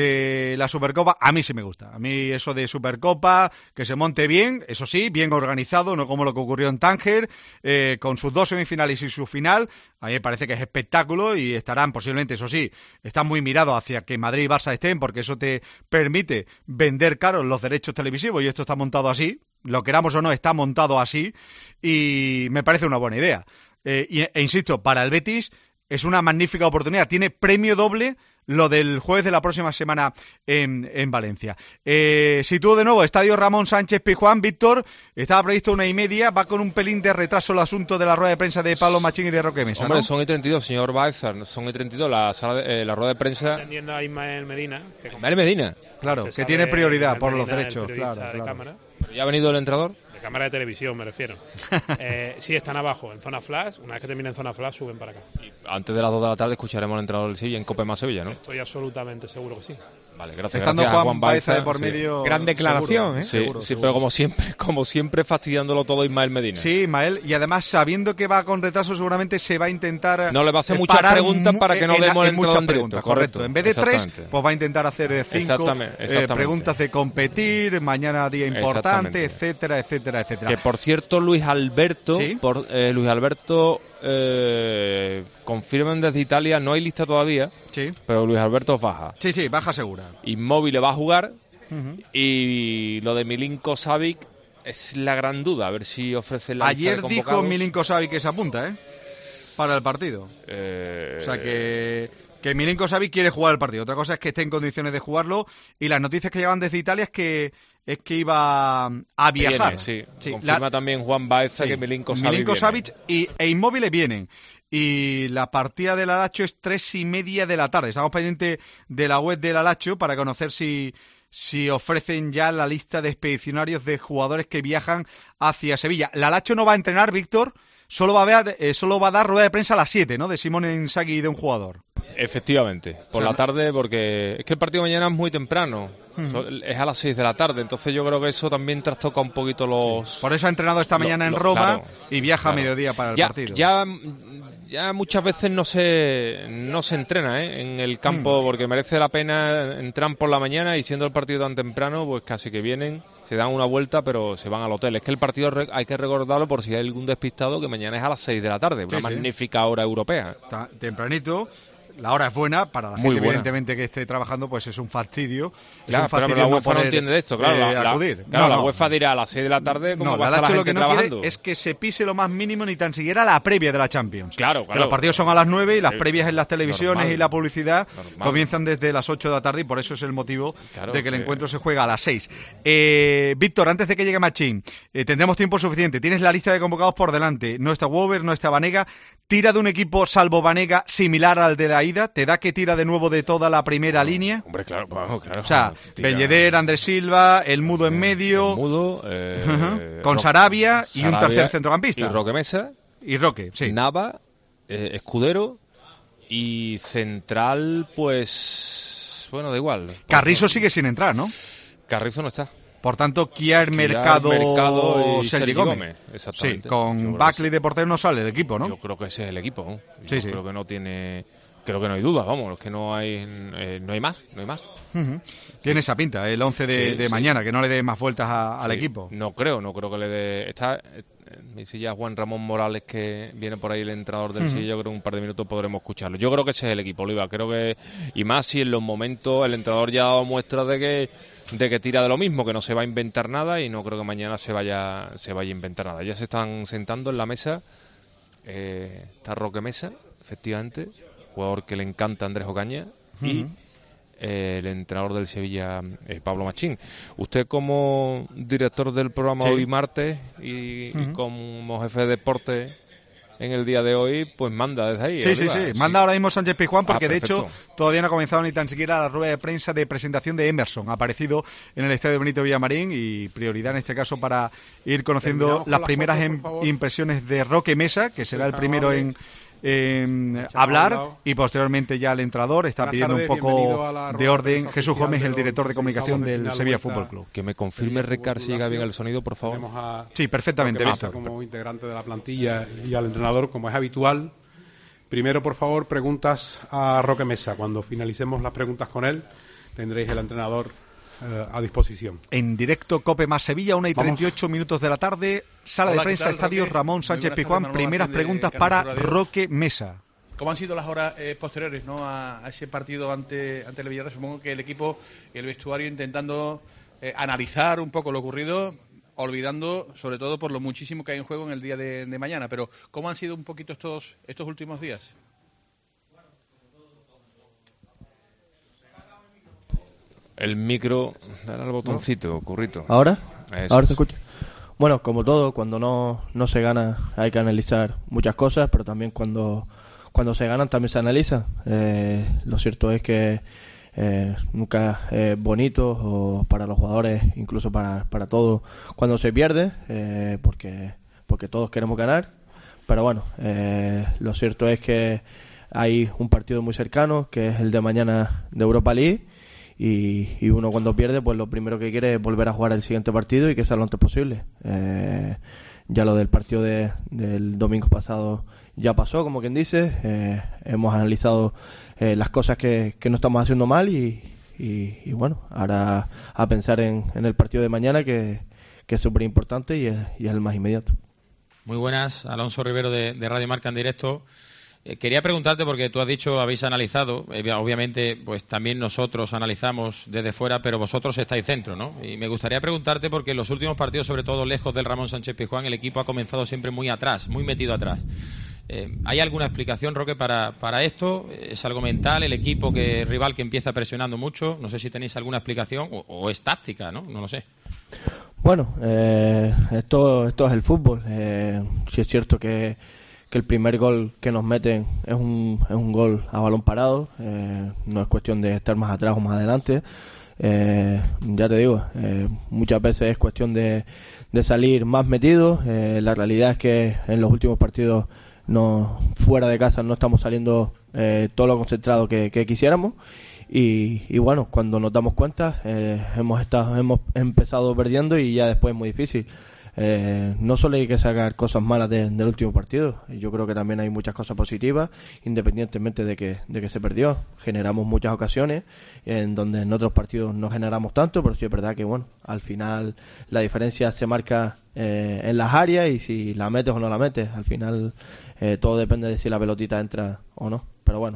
S3: de la Supercopa a mí sí me gusta. A mí eso de Supercopa que se monte bien, eso sí, bien organizado, no como lo que ocurrió en Tánger eh, con sus dos semifinales y su final. A mí me parece que es espectáculo y estarán posiblemente, eso sí, están muy mirados hacia que Madrid y Barça estén porque eso te permite vender caros los derechos televisivos y esto está montado así, lo queramos o no está montado así y me parece una buena idea. Eh, y, e insisto, para el Betis es una magnífica oportunidad, tiene premio doble lo del jueves de la próxima semana en, en Valencia. Eh, sitúo de nuevo, Estadio Ramón Sánchez Pizjuán. Víctor, estaba previsto una y media, va con un pelín de retraso el asunto de la rueda de prensa de Pablo Machín y de Roque Mesa,
S4: Hombre,
S3: ¿no?
S4: son y treinta y dos, señor Baezar, son y treinta y dos, la, sala de, eh, la rueda de prensa...
S12: Atendiendo a Ismael Medina. Que
S4: Ismael Medina.
S3: Claro,
S12: Usted
S3: que
S12: sabe,
S3: tiene prioridad
S12: Ismael
S3: por
S12: Medina,
S3: los derechos,
S12: el
S3: claro,
S12: periodista de
S3: claro.
S12: cámara.
S4: ¿Pero ya ha venido el entrenador?
S12: De cámara de televisión, me refiero. eh, sí, están abajo, en zona flash. Una vez que terminen zona flash, suben para acá.
S4: Y antes de las dos de la tarde escucharemos al entrenador del Sevilla en Cope más Sevilla, ¿no?
S12: Estoy absolutamente seguro que sí.
S4: Vale, gracias.
S3: Estando
S4: gracias
S3: Juan,
S4: Juan
S3: Baeza de
S4: Baeza,
S3: por
S4: sí.
S3: medio.
S1: gran declaración,
S3: seguro,
S1: ¿eh?
S4: Sí,
S3: seguro,
S4: sí,
S3: seguro.
S4: pero como siempre, como siempre fastidiándolo todo Ismael Medina.
S3: Sí, Ismael, y además sabiendo que va con retraso seguramente se va a intentar
S4: No le va a hacer
S3: eh,
S4: muchas
S3: parar
S4: preguntas
S3: mu-
S4: para que no
S3: en-
S4: demos el
S3: en muchas
S4: entrado en
S3: preguntas,
S4: directo,
S3: correcto.
S4: correcto,
S3: En vez de tres,
S4: exactamente.
S3: pues va a intentar hacer de cinco
S4: Exactamente,
S3: eh,
S4: exactamente.
S3: preguntas de competir, mañana día importante,
S4: Exactamente.
S3: etcétera, etcétera, etcétera.
S4: Que por cierto, Luis Alberto,
S3: ¿Sí?
S4: por, eh, Luis Alberto eh, confirman desde Italia, no hay lista todavía,
S3: Sí,
S4: pero Luis Alberto baja.
S3: sí, sí, baja segura.
S4: Inmóvil va a jugar
S3: Ujú.
S4: y lo de Milinko Savic es la gran duda, a ver si ofrece la lista
S3: Ayer
S4: de
S3: dijo
S4: convocados.
S3: Milinko Savic que se apunta, ¿eh? Para el partido.
S4: Eh,
S3: O sea que, que Milinko Savic quiere jugar el partido. Otra cosa es que esté en condiciones de jugarlo. Y las noticias que llegan desde Italia es que es que iba a viajar.
S4: viene, sí.
S3: Sí,
S4: Confirma
S3: la-
S4: también Juan Baeza
S3: sí,
S4: que Milinko Savic
S3: Milinko
S4: viene.
S3: Savic y, e Inmóviles vienen. Y la partida del Alacho es tres y media de la tarde. Estamos pendientes de la web del Alacho para conocer si, si ofrecen ya la lista de expedicionarios de jugadores que viajan hacia Sevilla. El Alacho no va a entrenar, Víctor. Solo va a ver, eh, solo va a dar rueda de prensa a las siete, ¿no? De Simón Inzaghi y de un jugador.
S4: Efectivamente, por
S3: O sea,
S4: la tarde, porque es que el partido mañana es muy temprano,
S3: Ujú.
S4: so- es a las seis de la tarde, entonces yo creo que eso también trastoca un poquito los...
S3: Por eso ha entrenado esta
S4: Lo-
S3: mañana en
S4: lo-
S3: Roma
S4: claro,
S3: y viaja
S4: claro.
S3: a mediodía para el
S4: ya,
S3: partido.
S4: Ya, ya muchas veces no se, no se entrena ¿eh? en el campo
S3: Mm.
S4: porque merece la pena, entran por la mañana y siendo el partido tan temprano, pues casi que vienen, se dan una vuelta, pero se van al hotel. Es que el partido re- hay que recordarlo por si hay algún despistado, que mañana es a las seis de la tarde, una
S3: Sí, sí.
S4: magnífica hora europea.
S3: Está tempranito. la hora es buena, para la
S4: Muy
S3: gente
S4: buena.
S3: evidentemente que esté trabajando, pues es un fastidio.
S4: Claro,
S3: es un fastidio
S4: pero la
S3: no
S4: UEFA no
S3: poder,
S4: entiende de esto, claro.
S3: eh,
S4: la, la-
S3: acudir.
S4: claro,
S3: No,
S4: la
S3: no.
S4: UEFA dirá a las seis de la tarde cómo
S3: No,
S4: va a
S3: la
S4: estar la
S3: Lazio lo
S4: gente
S3: que no
S4: trabajando.
S3: quiere es que se pise lo más mínimo ni tan siquiera la previa de la Champions.
S4: Claro,
S3: Que
S4: claro.
S3: los partidos son a las nueve y las
S4: Sí,
S3: previas en las televisiones
S4: normal.
S3: y la publicidad
S4: Normal.
S3: comienzan desde las ocho de la tarde y por eso es el motivo
S4: Claro,
S3: de que el
S4: que-
S3: encuentro se juega a las seis. Eh, Víctor, antes de que llegue Machín, eh, tendremos tiempo suficiente. Tienes la lista de convocados por delante. No está Wober, no está Banega. ¿Tira de un equipo, salvo Banega, similar al de la ida? ¿Te da que tira de nuevo de toda la primera línea?
S4: Hombre, claro, vamos, claro.
S3: O sea,
S4: Tira-
S3: Belleder, Andrés Silva, el Mudo en medio,
S4: el Mudo, eh,
S3: Ujú. con
S4: Ro-
S3: Sarabia y un
S4: Sarabia
S3: tercer centrocampista.
S4: Y Roque Mesa.
S3: Y Roque, sí.
S4: Nava, eh, Escudero y central, pues... Bueno, da igual.
S3: Carrizo sigue sin entrar, ¿no?
S4: Carrizo no está.
S3: Por tanto, Kiar,
S4: Kiar,
S3: Mercado,
S4: Mercado y
S3: Sergi
S4: Sergi
S3: Gómez.
S4: Gómez,
S3: Sí,
S4: exactamente. Yo
S3: con
S4: creo que
S3: Buckley
S4: sí.
S3: de portero no sale el equipo, ¿no?
S4: Yo creo que ese es el equipo, ¿no? Yo
S3: Sí, sí.
S4: creo que no tiene... Creo que no hay duda, vamos, es que no hay eh, no hay más, no hay más.
S3: Ujú. Tiene esa pinta, el once de,
S4: Sí,
S3: de
S4: sí.
S3: mañana, que no le dé más vueltas a- al
S4: Sí,
S3: equipo.
S4: No creo, no creo que le dé... Está eh, en mi silla Juan Ramón Morales, que viene por ahí el entrenador del
S3: Ujú.
S4: Sevilla. Yo creo que en un par de minutos podremos escucharlo. Yo creo que ese es el equipo, Oliva. Creo que... Y más si en los momentos el entrenador ya ha dado muestras de que de que tira de lo mismo, que no se va a inventar nada, y no creo que mañana se vaya se vaya a inventar nada. Ya se están sentando en la mesa. Eh, está Roque Mesa, efectivamente, jugador que le encanta a Andrés Ocaña, y
S3: Ujú.
S4: eh, el entrenador del Sevilla, eh, Pablo Machín. Usted, como director del programa
S3: Sí.
S4: Hoy Martes y, y
S3: Ujú.
S4: como jefe de deporte en el día de hoy, pues manda desde ahí.
S3: Sí, sí,
S4: Oliva.
S3: sí. Manda ahora mismo Sánchez Pizjuán porque,
S4: Ah,
S3: de hecho,
S4: perfecto.
S3: todavía no ha comenzado ni tan siquiera la rueda de prensa de presentación de Emerson. Ha aparecido en el estadio Benito Villamarín y prioridad en este caso para ir conociendo
S12: Terminamos con
S3: las
S12: las
S3: primeras
S12: fotos,
S3: em-
S12: por favor.
S3: impresiones de Roque Mesa, que será el
S12: Tan
S3: primero
S12: amable.
S3: en, en
S12: Echamos a un
S3: hablar,
S12: lado.
S3: y posteriormente ya el entrador. Está
S12: Buenas
S3: pidiendo
S12: tardes,
S3: un
S12: bienvenido
S3: poco
S12: a la rueda
S3: de
S12: de
S3: orden
S12: prensa
S3: Jesús
S12: oficial
S3: Gómez,
S12: de
S3: el
S12: los
S3: director de comunicación
S12: dieciséis
S3: del
S12: avos de
S3: Sevilla
S12: final
S3: Fútbol
S12: vuelta.
S3: Club.
S4: Que me confirme,
S12: Sevilla
S4: Ricard, si
S12: Fútbol
S4: llega bien
S12: Club.
S4: el sonido, por favor.
S12: Tenemos a
S3: Sí, perfectamente,
S12: Roque Mesa
S3: Víctor.
S12: como integrante de la plantilla y al entrenador, como es habitual. Primero, por favor, preguntas a Roque Mesa. Cuando finalicemos las preguntas con él, tendréis el entrenador eh, a disposición.
S3: En directo, Cope más Sevilla, una y
S12: Vamos.
S3: treinta y ocho minutos de la tarde, sala
S13: Hola,
S3: de
S13: ¿qué
S3: prensa,
S13: tal,
S3: estadio
S13: Roque?
S3: Ramón
S13: Muy
S3: Sánchez
S13: buenas
S3: Pizjuán.
S13: tardes,
S3: Primeras
S13: Manolo Martín de
S3: preguntas
S13: Canal
S3: para
S13: Sur Radio.
S3: Roque Mesa.
S13: ¿Cómo han sido las horas eh, posteriores, ¿no? a, a ese partido ante, ante el Villarreal? Supongo que el equipo y el vestuario intentando eh, analizar un poco lo ocurrido, olvidando sobre todo por lo muchísimo que hay en juego en el día de, de mañana. Pero ¿cómo han sido un poquito estos, estos últimos días?
S4: El micro, dale al botoncito, currito.
S14: ¿Ahora?
S4: Eso
S14: ¿Ahora
S4: es.
S14: se escucha? Bueno, como todo, cuando no, no se gana hay que analizar muchas cosas, pero también cuando, cuando se ganan también se analizan. Eh, lo cierto es que eh, nunca es bonito, o para los jugadores, incluso para, para todos, cuando se pierde, eh, porque, porque todos queremos ganar. Pero bueno, eh, lo cierto es que hay un partido muy cercano, que es el de mañana de Europa League. Y, y uno cuando pierde, pues lo primero que quiere es volver a jugar el siguiente partido y que sea lo antes posible. Eh, ya lo del partido de, del domingo pasado ya pasó, como quien dice. Eh, hemos analizado eh, las cosas que, que no estamos haciendo mal y, y, y bueno, ahora a pensar en, en el partido de mañana, que, que es súper importante y es, y es el más inmediato.
S15: Muy buenas, Alonso Rivero de, de Radio Marca en directo. Eh, quería preguntarte, porque tú has dicho, habéis analizado, eh, obviamente, pues también nosotros analizamos desde fuera, pero vosotros estáis dentro, ¿no? Y me gustaría preguntarte, porque en los últimos partidos, sobre todo lejos del Ramón Sánchez Pizjuán, el equipo ha comenzado siempre muy atrás, muy metido atrás. Eh, ¿Hay alguna explicación, Roque, para, para esto? ¿Es algo mental, el equipo que rival que empieza presionando mucho? No sé si tenéis alguna explicación, o, o es táctica, ¿no? No lo sé.
S14: Bueno, eh, esto, esto es el fútbol. Eh, sí es cierto que, que el primer gol que nos meten es un, es un gol a balón parado. Eh, no es cuestión de estar más atrás o más adelante. Eh, ya te digo, eh, muchas veces es cuestión de, de salir más metidos. Eh, la realidad es que en los últimos partidos no, fuera de casa no estamos saliendo eh, todo lo concentrado que, que quisiéramos. Y, y bueno, cuando nos damos cuenta, eh, hemos estado, hemos empezado perdiendo y ya después es muy difícil. Eh, no solo hay que sacar cosas malas de, del último partido, yo creo que también hay muchas cosas positivas, independientemente de que, de que se perdió. Generamos muchas ocasiones en donde en otros partidos no generamos tanto, pero sí es verdad que bueno, al final la diferencia se marca eh, en las áreas, y si la metes o no la metes, al final eh, todo depende de si la pelotita entra o no. Pero bueno,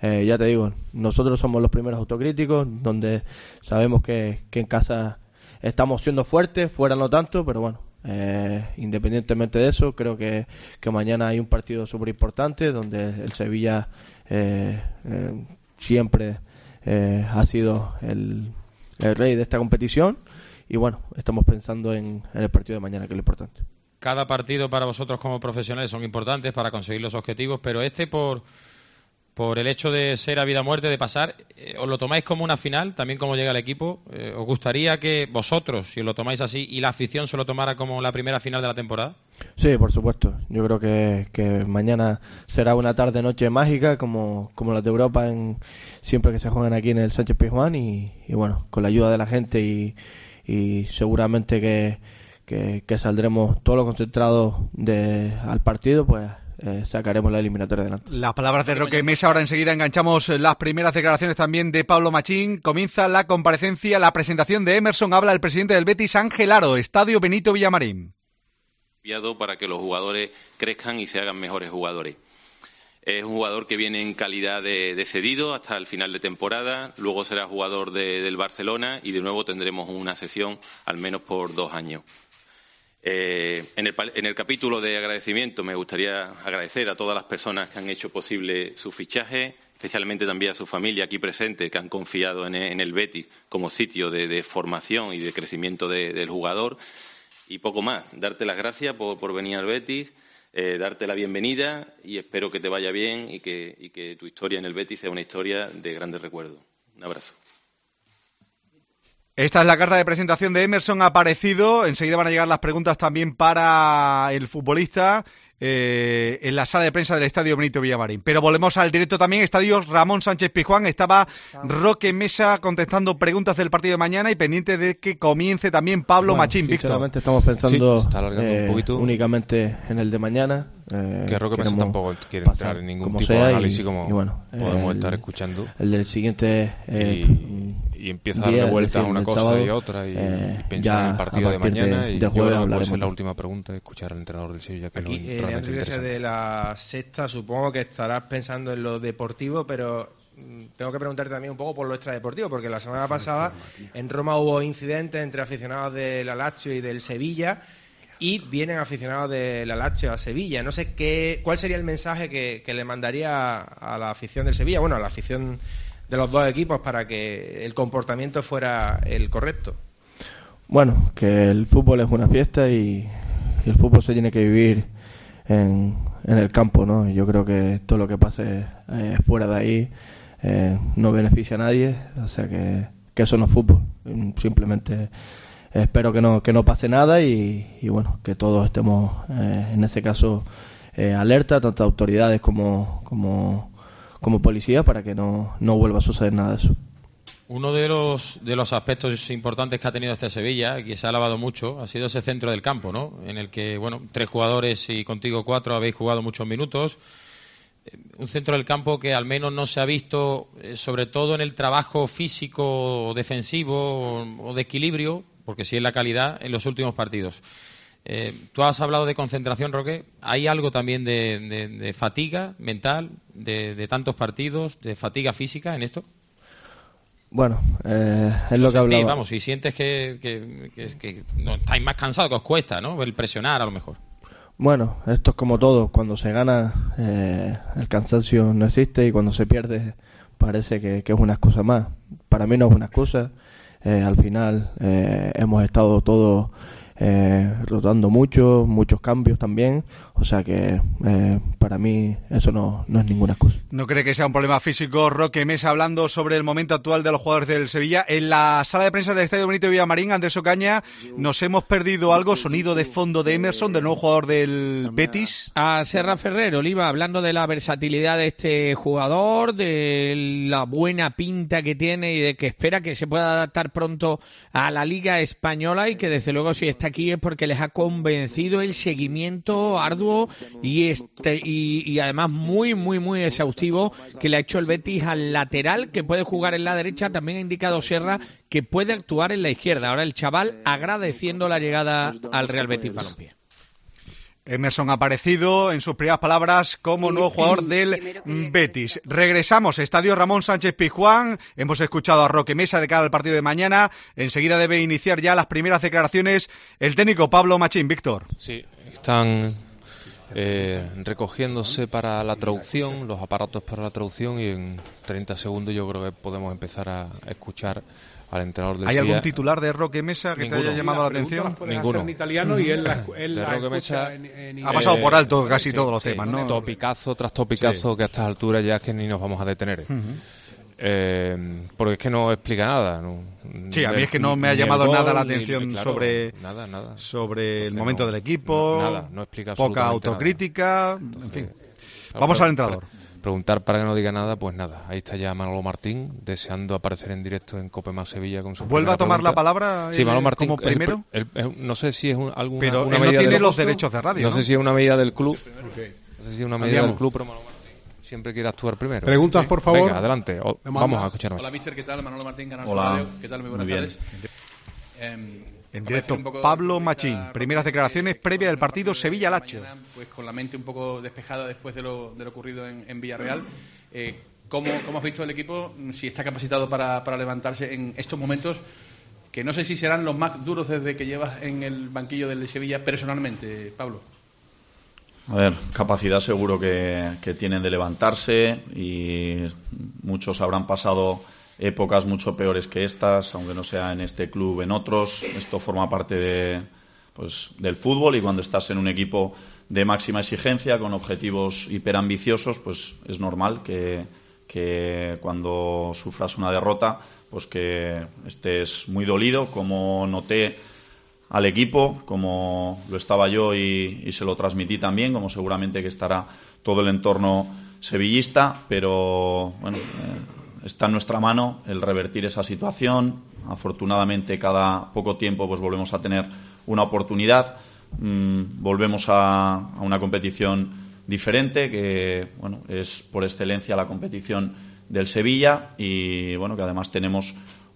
S14: eh, ya te digo, nosotros somos los primeros autocríticos, donde sabemos que, que en casa estamos siendo fuertes, fuera no tanto, pero bueno, eh, independientemente de eso, creo que, que mañana hay un partido súper importante, donde el Sevilla eh, eh, siempre eh, ha sido el, el rey de esta competición, y bueno, estamos pensando en, en el partido de mañana, que es lo importante.
S15: Cada partido para vosotros como profesionales son importantes para conseguir los objetivos, pero este por, por el hecho de ser a vida o muerte, de pasar, eh, ¿os lo tomáis como una final, también como llega el equipo? Eh, ¿Os gustaría que vosotros, si os lo tomáis así, y la afición se lo tomara como la primera final de la temporada?
S14: Sí, por supuesto. Yo creo que, que mañana será una tarde-noche mágica, como, como las de Europa, en, siempre que se juegan aquí en el Sánchez Pizjuán, y, y bueno, con la ayuda de la gente y, y seguramente que Que, que saldremos todos los concentrados de, al partido, pues eh, sacaremos la eliminatoria adelante.
S3: Las palabras de Roque Mesa. Ahora enseguida enganchamos las primeras declaraciones también de Pablo Machín. Comienza la comparecencia, la presentación de Emerson. Habla el presidente del Betis, Ángel Aro, Estadio Benito Villamarín.
S16: Para que los jugadores crezcan y se hagan mejores jugadores. Es un jugador que viene en calidad de, de cedido hasta el final de temporada, luego será jugador de, del Barcelona y de nuevo tendremos una sesión al menos por dos años. Eh, en, el, en el capítulo de agradecimiento me gustaría agradecer a todas las personas que han hecho posible su fichaje, especialmente también a su familia aquí presente, que han confiado en, en el Betis como sitio de, de formación y de crecimiento de, del jugador. Y poco más, darte las gracias por, por venir al Betis, eh, darte la bienvenida y espero que te vaya bien y que, y que tu historia en el Betis sea una historia de grandes recuerdos. Un abrazo.
S3: Esta es la carta de presentación de Emerson, ha aparecido. Enseguida van a llegar las preguntas también para el futbolista eh, en la sala de prensa del Estadio Benito Villamarín. Pero volvemos al directo también. Estadio Ramón Sánchez Pizjuán. Estaba Roque Mesa contestando preguntas del partido de mañana y pendiente de que comience también Pablo
S14: bueno,
S3: Machín.
S14: Sinceramente estamos pensando
S4: sí, eh, un
S14: únicamente en el de mañana.
S4: Eh, que Roque Mesa tampoco quiere entrar en ningún tipo de análisis y, como y bueno, podemos el, estar escuchando.
S14: El del siguiente... Eh,
S4: y... y empieza a darle vueltas a una cosa sábado, y otra y, eh, y pensar en el partido de mañana de, y yo creo que puede ser la última pregunta, escuchar al entrenador del Sevilla, que
S17: aquí,
S4: es lo
S17: eh,
S4: realmente interesante.
S17: De la sexta, supongo que estarás pensando en lo deportivo, pero tengo que preguntarte también un poco por lo extradeportivo, porque la semana pasada en Roma hubo incidentes entre aficionados del Lazio y del Sevilla, y vienen aficionados del Lazio a Sevilla. No sé qué, cuál sería el mensaje que, que le mandaría a la afición del Sevilla, bueno, a la afición de los dos equipos, para que el comportamiento fuera el correcto.
S14: Bueno, que el fútbol es una fiesta y, y el fútbol se tiene que vivir en, en el campo, ¿no? Yo creo que todo lo que pase eh, fuera de ahí eh, no beneficia a nadie, o sea que, que eso no es fútbol. Simplemente espero que no que no pase nada y, y bueno, que todos estemos eh, en ese caso eh, alerta, tanto autoridades como como como policía, para que no, no vuelva a suceder nada de eso.
S15: Uno de los de los aspectos importantes que ha tenido este Sevilla, y que se ha alabado mucho, ha sido ese centro del campo, ¿no? En el que, bueno, tres jugadores y contigo cuatro habéis jugado muchos minutos. Un centro del campo que al menos no se ha visto, eh, sobre todo en el trabajo físico, defensivo o, o de equilibrio, porque sí es la calidad en los últimos partidos. Eh, tú has hablado de concentración, Roque. ¿Hay algo también de, de, de fatiga mental, de, de tantos partidos, de fatiga física en esto?
S14: Bueno, eh, es lo, lo que
S15: sentís,
S14: hablaba.
S15: Vamos, si sientes que, que, que, que no, estáis más cansados, que os cuesta, ¿no? El presionar a lo mejor.
S14: Bueno, esto es como todo. Cuando se gana, eh, el cansancio no existe, y cuando se pierde parece que, que es una excusa más. Para mí no es una excusa. Eh, al final eh, hemos estado todos Eh, rotando mucho, muchos cambios también, o sea que eh, para mí eso no, no es ninguna excusa.
S3: ¿No cree que sea un problema físico? Roque Mesa hablando sobre el momento actual de los jugadores del Sevilla. En la sala de prensa del Estadio Benito Villamarín, Andrés Ocaña, ¿nos hemos perdido algo? Sonido de fondo de Emerson, del nuevo jugador del Betis.
S1: A Serra Ferrer, Oliva, hablando de la versatilidad de este jugador, de la buena pinta que tiene y de que espera que se pueda adaptar pronto a la Liga Española, y que desde luego si está aquí es porque les ha convencido el seguimiento arduo y este y, y además muy muy muy exhaustivo que le ha hecho el Betis al lateral, que puede jugar en la derecha. También ha indicado Serra que puede actuar en la izquierda. Ahora el chaval agradeciendo la llegada al Real Betis Balompié.
S3: Emerson ha aparecido en sus primeras palabras como nuevo jugador del Betis. Regresamos, Estadio Ramón Sánchez Pizjuán. Hemos escuchado a Roque Mesa de cara al partido de mañana. Enseguida debe iniciar ya las primeras declaraciones el técnico Pablo Machín. Víctor.
S4: Sí, están eh, recogiéndose para la traducción, los aparatos para la traducción, y en treinta segundos yo creo que podemos empezar a escuchar al entrenador del
S3: ¿Hay
S4: Sevilla.
S3: algún titular de Roque Mesa que
S4: Ninguno.
S3: te haya llamado la, la atención?
S12: Ninguno. En italiano y él la, él
S4: de
S12: la
S4: Roque Mesa
S12: en, en
S3: ha pasado por alto casi
S4: sí,
S3: todos los
S4: sí,
S3: temas, ¿no?
S4: Topicazo tras topicazo, sí. Que a estas alturas ya es que ni nos vamos a detener. ¿eh? Uh-huh. Eh, porque es que no explica nada. ¿no?
S3: Sí, a mí es que no me ha llamado
S4: gol,
S3: nada la
S4: ni,
S3: atención
S4: claro,
S3: sobre,
S4: nada, nada.
S3: sobre
S4: Entonces,
S3: el momento
S4: no,
S3: del equipo,
S4: no, nada, no explica
S3: poca autocrítica,
S4: Entonces,
S3: en fin.
S4: claro,
S3: Vamos
S4: pero,
S3: al entrenador.
S4: Preguntar para que no diga nada, pues nada. Ahí está ya Manolo Martín, deseando aparecer en directo en Cope Más Sevilla con su
S3: ¿Vuelve a tomar
S4: pregunta.
S3: la palabra
S4: sí, Manolo Martín,
S3: como primero?
S4: El, el, el, no sé si es un, alguna
S3: pero
S4: una
S3: él no
S4: medida
S3: tiene
S4: del,
S3: los derechos de radio,
S4: No,
S3: ¿no?
S4: sé si es una medida del club.
S12: Okay.
S4: No sé si es una medida Andiamo. del club, pero Manolo Martín siempre quiere actuar primero.
S12: Preguntas,
S4: ¿sí?
S12: por favor.
S4: Venga, adelante. O, vamos a escuchar.
S13: Hola, mister, ¿qué tal? Manolo Martín, Canal
S18: Hola.
S13: Radio. ¿Qué tal? Muy buenas
S18: Muy
S13: tardes. Eh,
S3: En directo, Pablo Machín. Primeras declaraciones previa del partido Sevilla-Lazio.
S13: Pues con la mente un poco despejada después de lo, de lo ocurrido en, en Villarreal. Eh, ¿cómo, ¿Cómo has visto el equipo? Si está capacitado para, para levantarse en estos momentos, que no sé si serán los más duros desde que llevas en el banquillo del Sevilla personalmente, Pablo.
S18: A ver, capacidad seguro que, que tienen de levantarse, y muchos habrán pasado épocas mucho peores que estas, aunque no sea en este club, en otros. Esto forma parte de, pues, del fútbol, y cuando estás en un equipo de máxima exigencia, con objetivos hiperambiciosos, pues es normal que, que cuando sufras una derrota, pues que estés muy dolido, como noté al equipo, como lo estaba yo y, y se lo transmití también, como seguramente que estará todo el entorno sevillista, pero bueno, eh, está en nuestra mano el revertir esa situación. Afortunadamente cada poco tiempo pues volvemos a tener una oportunidad, mm, volvemos a, a una competición diferente, que bueno, es por excelencia la competición del Sevilla, y bueno, que además tenemos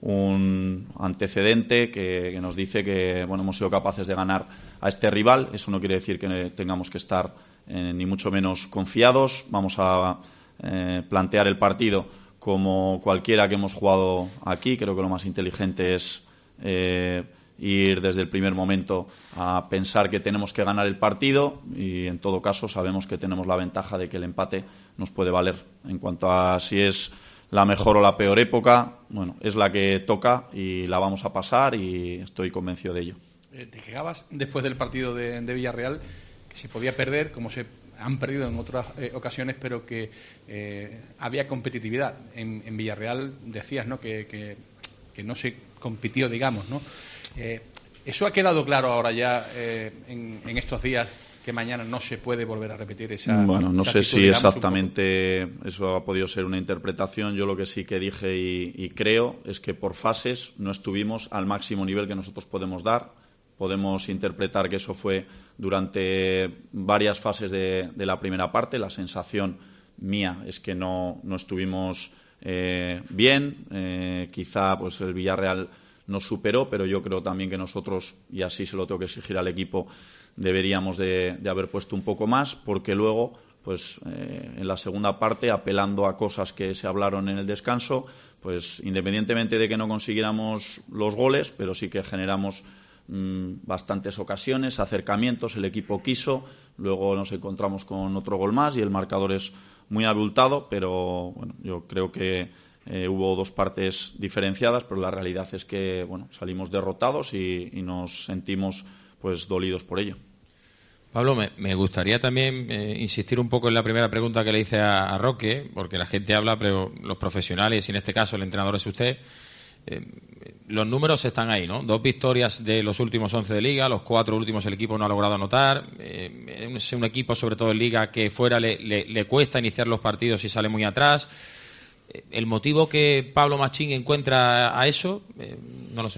S18: un antecedente que, que nos dice que bueno, hemos sido capaces de ganar a este rival. Eso no quiere decir que tengamos que estar eh, ni mucho menos confiados. Vamos a eh, plantear el partido como cualquiera que hemos jugado aquí. Creo que lo más inteligente es eh, ir desde el primer momento a pensar que tenemos que ganar el partido, y en todo caso sabemos que tenemos la ventaja de que el empate nos puede valer. En cuanto a si es la mejor o la peor época, bueno, es la que toca y la vamos a pasar, y estoy convencido de ello.
S13: Eh, te quejabas después del partido de, de Villarreal que se podía perder, como se han perdido en otras eh, ocasiones, pero que eh, había competitividad. En, en Villarreal decías, ¿no?, que, que, que no se compitió, digamos, ¿no? Eh, ¿Eso ha quedado claro ahora ya eh, en, en estos días, que mañana no se puede volver a repetir esa
S18: Bueno, no
S13: esa
S18: sé
S13: actitud,
S18: si
S13: digamos,
S18: exactamente eso ha podido ser una interpretación. Yo lo que sí que dije y, y creo es que por fases no estuvimos al máximo nivel que nosotros podemos dar. Podemos interpretar que eso fue durante varias fases de, de la primera parte. La sensación mía es que no, no estuvimos eh, bien. Eh, quizá pues el Villarreal nos superó, pero yo creo también que nosotros, y así se lo tengo que exigir al equipo, deberíamos de, de haber puesto un poco más, porque luego, pues eh, en la segunda parte, apelando a cosas que se hablaron en el descanso, pues independientemente de que no consiguiéramos los goles, pero sí que generamos mmm, bastantes ocasiones, acercamientos, el equipo quiso, luego nos encontramos con otro gol más y el marcador es muy abultado, pero bueno, yo creo que Eh, hubo dos partes diferenciadas, pero la realidad es que bueno, salimos derrotados y, y nos sentimos pues dolidos por ello.
S15: Pablo, me, me gustaría también eh, insistir un poco en la primera pregunta que le hice a, a Roque, porque la gente habla, pero los profesionales, y en este caso el entrenador es usted, eh, los números están ahí, ¿no? Dos victorias de los últimos once de Liga, los cuatro últimos el equipo no ha logrado anotar, eh, es un equipo, sobre todo en Liga, que fuera le, le, le cuesta iniciar los partidos y sale muy atrás. ¿El motivo que Pablo Machín encuentra a eso? Eh, no lo sé.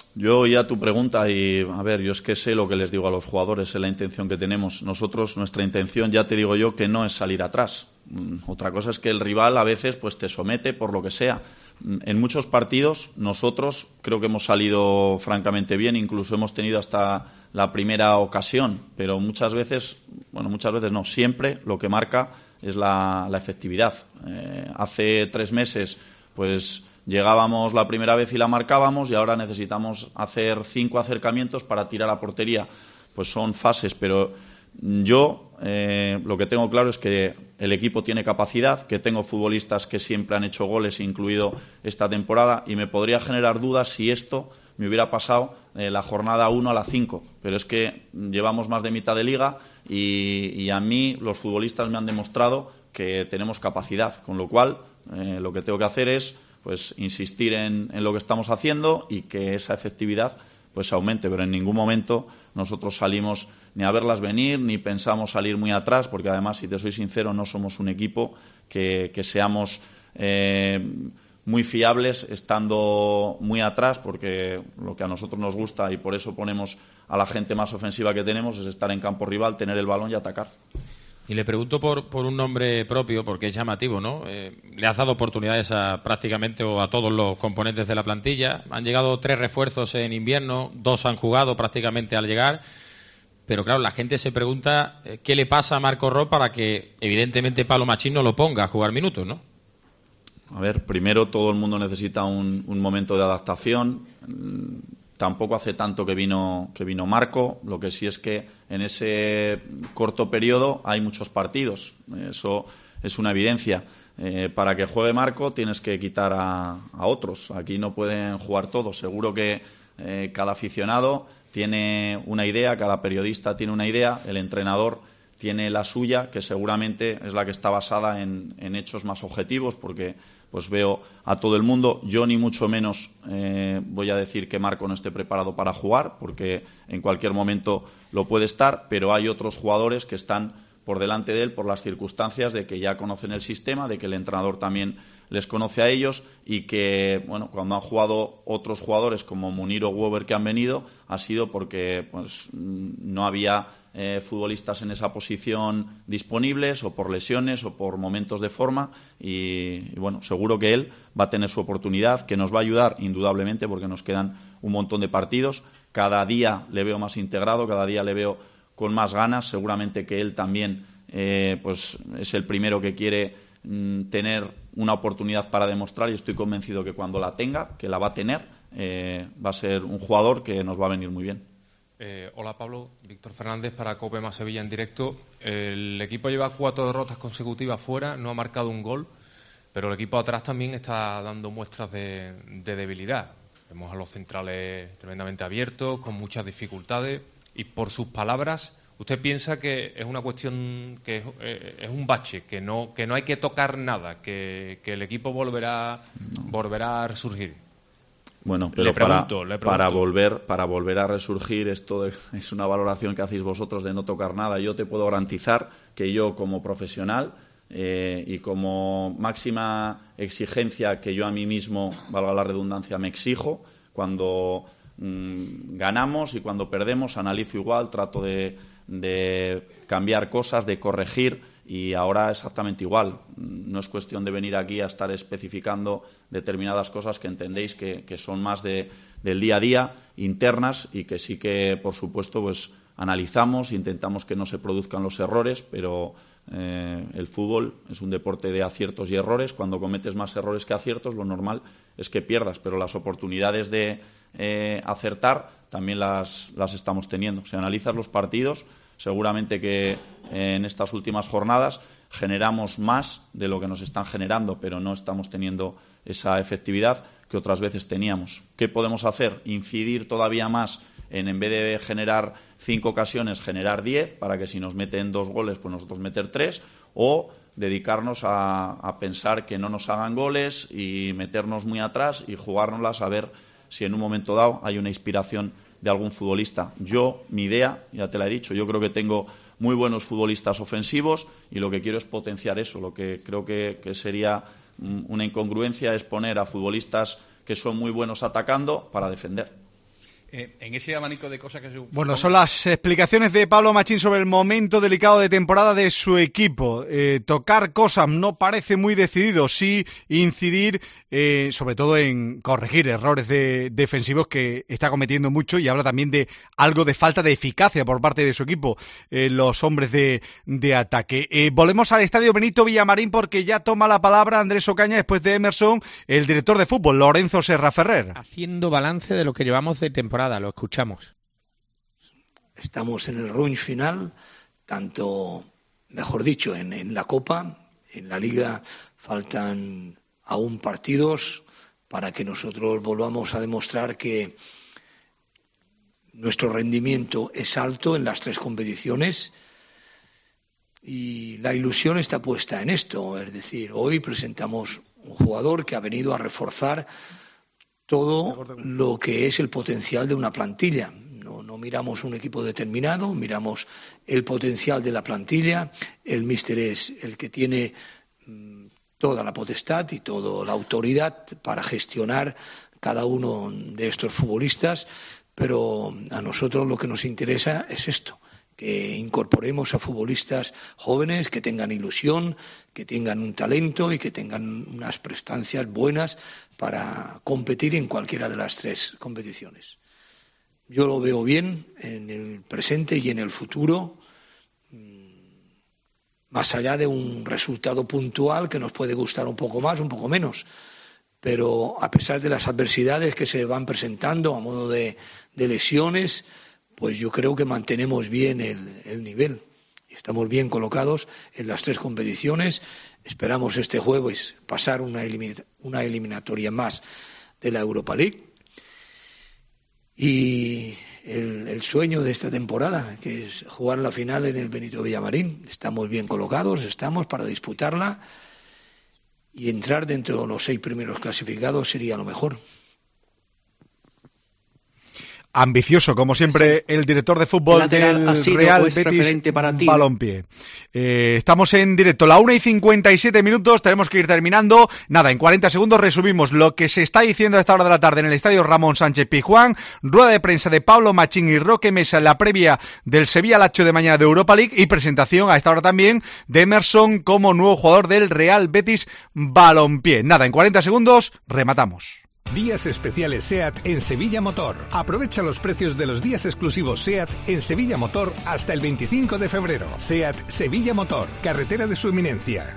S18: Yo oía tu pregunta y, a ver, yo es que sé lo que les digo a los jugadores, sé la intención que tenemos. Nosotros, nuestra intención, ya te digo yo, que no es salir atrás. Otra cosa es que el rival a veces pues te somete por lo que sea. En muchos partidos nosotros creo que hemos salido francamente bien, incluso hemos tenido hasta la primera ocasión, pero muchas veces, bueno, muchas veces no, siempre lo que marca es la, la efectividad. Eh, hace tres meses, pues llegábamos la primera vez y la marcábamos y ahora necesitamos hacer cinco acercamientos para tirar a portería. Pues son fases, pero yo eh, lo que tengo claro es que el equipo tiene capacidad, que tengo futbolistas que siempre han hecho goles, incluido esta temporada, y me podría generar dudas si esto me hubiera pasado eh, la jornada uno a la cinco. Pero es que llevamos más de mitad de liga y, y a mí los futbolistas me han demostrado que tenemos capacidad, con lo cual eh, lo que tengo que hacer es pues insistir en, en lo que estamos haciendo y que esa efectividad pues aumente, pero en ningún momento nosotros salimos ni a verlas venir ni pensamos salir muy atrás, porque además, si te soy sincero, no somos un equipo que, que seamos eh, muy fiables estando muy atrás, porque lo que a nosotros nos gusta y por eso ponemos a la gente más ofensiva que tenemos es estar en campo rival, tener el balón y atacar.
S15: Y le pregunto por, por un nombre propio, porque es llamativo, ¿no? Eh, le has dado oportunidades a prácticamente o a todos los componentes de la plantilla. Han llegado tres refuerzos en invierno, dos han jugado prácticamente al llegar. Pero claro, la gente se pregunta eh, qué le pasa a Marco Rós para que, evidentemente, Pablo Machín no lo ponga a jugar minutos, ¿no?
S18: A ver, primero todo el mundo necesita un, un momento de adaptación. Tampoco hace tanto que vino, que vino Marco, lo que sí es que en ese corto periodo hay muchos partidos, eso es una evidencia. Eh, para que juegue Marco tienes que quitar a, a otros, aquí no pueden jugar todos. Seguro que eh, cada aficionado tiene una idea, cada periodista tiene una idea, el entrenador tiene la suya, que seguramente es la que está basada en, en hechos más objetivos, porque pues veo a todo el mundo. Yo ni mucho menos eh, voy a decir que Marco no esté preparado para jugar, porque en cualquier momento lo puede estar, pero hay otros jugadores que están por delante de él por las circunstancias de que ya conocen el sistema, de que el entrenador también les conoce a ellos y que, bueno, cuando han jugado otros jugadores como Munir o Weber que han venido, ha sido porque pues no había eh, futbolistas en esa posición disponibles, o por lesiones o por momentos de forma, y, y bueno, seguro que él va a tener su oportunidad, que nos va a ayudar indudablemente porque nos quedan un montón de partidos. Cada día le veo más integrado, cada día le veo con más ganas. Seguramente que él también eh, pues es el primero que quiere mm, tener una oportunidad para demostrar, y estoy convencido que cuando la tenga, que la va a tener, eh, va a ser un jugador que nos va a venir muy bien.
S4: Eh, hola Pablo, Víctor Fernández para COPE más Sevilla en directo. El equipo lleva cuatro derrotas consecutivas fuera, no ha marcado un gol, pero el equipo atrás también está dando muestras de, de debilidad. Vemos a los centrales tremendamente abiertos, con muchas dificultades, y por sus palabras, ¿usted piensa que es una cuestión, que es, eh, es un bache, que no que no hay que tocar nada, que, que el equipo volverá, no. volverá a resurgir?
S18: Bueno, pero
S4: le pregunto,
S18: para,
S4: le pregunto.
S18: para volver para volver a resurgir, esto es una valoración que hacéis vosotros de no tocar nada. Yo te puedo garantizar que yo, como profesional eh, y como máxima exigencia que yo a mí mismo, valga la redundancia, me exijo, cuando mmm, ganamos y cuando perdemos, analizo igual, trato de, de cambiar cosas, de corregir. Y ahora exactamente igual. No es cuestión de venir aquí a estar especificando determinadas cosas que entendéis que, que son más de, del día a día, internas, y que sí que, por supuesto, pues analizamos, intentamos que no se produzcan los errores, pero eh, el fútbol es un deporte de aciertos y errores. Cuando cometes más errores que aciertos, lo normal es que pierdas, pero las oportunidades de eh, acertar también las, las estamos teniendo. Si analizas los partidos, seguramente que en estas últimas jornadas generamos más de lo que nos están generando, pero no estamos teniendo esa efectividad que otras veces teníamos. ¿Qué podemos hacer? Incidir todavía más en, en vez de generar cinco ocasiones, generar diez, para que si nos meten dos goles, pues nosotros meter tres, o dedicarnos a, a pensar que no nos hagan goles y meternos muy atrás y jugárnoslas a ver si en un momento dado hay una inspiración de algún futbolista. Yo, mi idea, ya te la he dicho, yo creo que tengo muy buenos futbolistas ofensivos y lo que quiero es potenciar eso. Lo que creo que, que sería una incongruencia es poner a futbolistas que son muy buenos atacando para defender.
S13: eh, en ese abanico de cosas que se...
S3: Bueno, son las explicaciones de Pablo Machín sobre el momento delicado de temporada de su equipo. Eh, tocar cosas no parece muy decidido, sí incidir eh, sobre todo en corregir errores de, defensivos que está cometiendo mucho, y habla también de algo de falta de eficacia por parte de su equipo, eh, los hombres de, de ataque. Eh, volvemos al Estadio Benito Villamarín porque ya toma la palabra Andrés Ocaña después de Emerson, el director de fútbol, Lorenzo Serra Ferrer.
S1: Haciendo balance de lo que llevamos de temporada, lo escuchamos.
S19: Estamos en el rush final, tanto, mejor dicho, en, en la Copa, en la Liga faltan aún partidos para que nosotros volvamos a demostrar que nuestro rendimiento es alto en las tres competiciones y la ilusión está puesta en esto. Es decir, hoy presentamos un jugador que ha venido a reforzar todo lo que es el potencial de una plantilla. No, no miramos un equipo determinado, miramos el potencial de la plantilla. El míster es el que tiene mmm, toda la potestad y toda la autoridad para gestionar cada uno de estos futbolistas, pero a nosotros lo que nos interesa es esto, que incorporemos a futbolistas jóvenes que tengan ilusión, que tengan un talento y que tengan unas prestancias buenas para competir en cualquiera de las tres competiciones. Yo lo veo bien en el presente y en el futuro, más allá de un resultado puntual que nos puede gustar un poco más, un poco menos. Pero a pesar de las adversidades que se van presentando a modo de, de lesiones, pues yo creo que mantenemos bien el, el nivel. Estamos bien colocados en las tres competiciones. Esperamos este jueves pasar una, elimin- una eliminatoria más de la Europa League. Y el, el sueño de esta temporada, que es jugar la final en el Benito Villamarín. Estamos bien colocados, estamos para disputarla, y entrar dentro de los seis primeros clasificados sería lo mejor.
S3: Ambicioso, como siempre, sí. El director de fútbol del Real Betis Balompié. Eh, estamos en directo, la una y cincuenta y siete minutos, tenemos que ir terminando. Nada, en cuarenta segundos resumimos lo que se está diciendo a esta hora de la tarde en el Estadio Ramón Sánchez Pizjuán. Rueda de prensa de Pablo Machín y Roque Mesa en la previa del Sevilla Lazio de mañana de Europa League, y presentación a esta hora también de Emerson como nuevo jugador del Real Betis Balompié. Nada, en cuarenta segundos rematamos.
S7: Días especiales SEAT en Sevilla Motor. Aprovecha los precios de los días exclusivos SEAT en Sevilla Motor hasta el veinticinco de febrero. SEAT Sevilla Motor, carretera de su eminencia.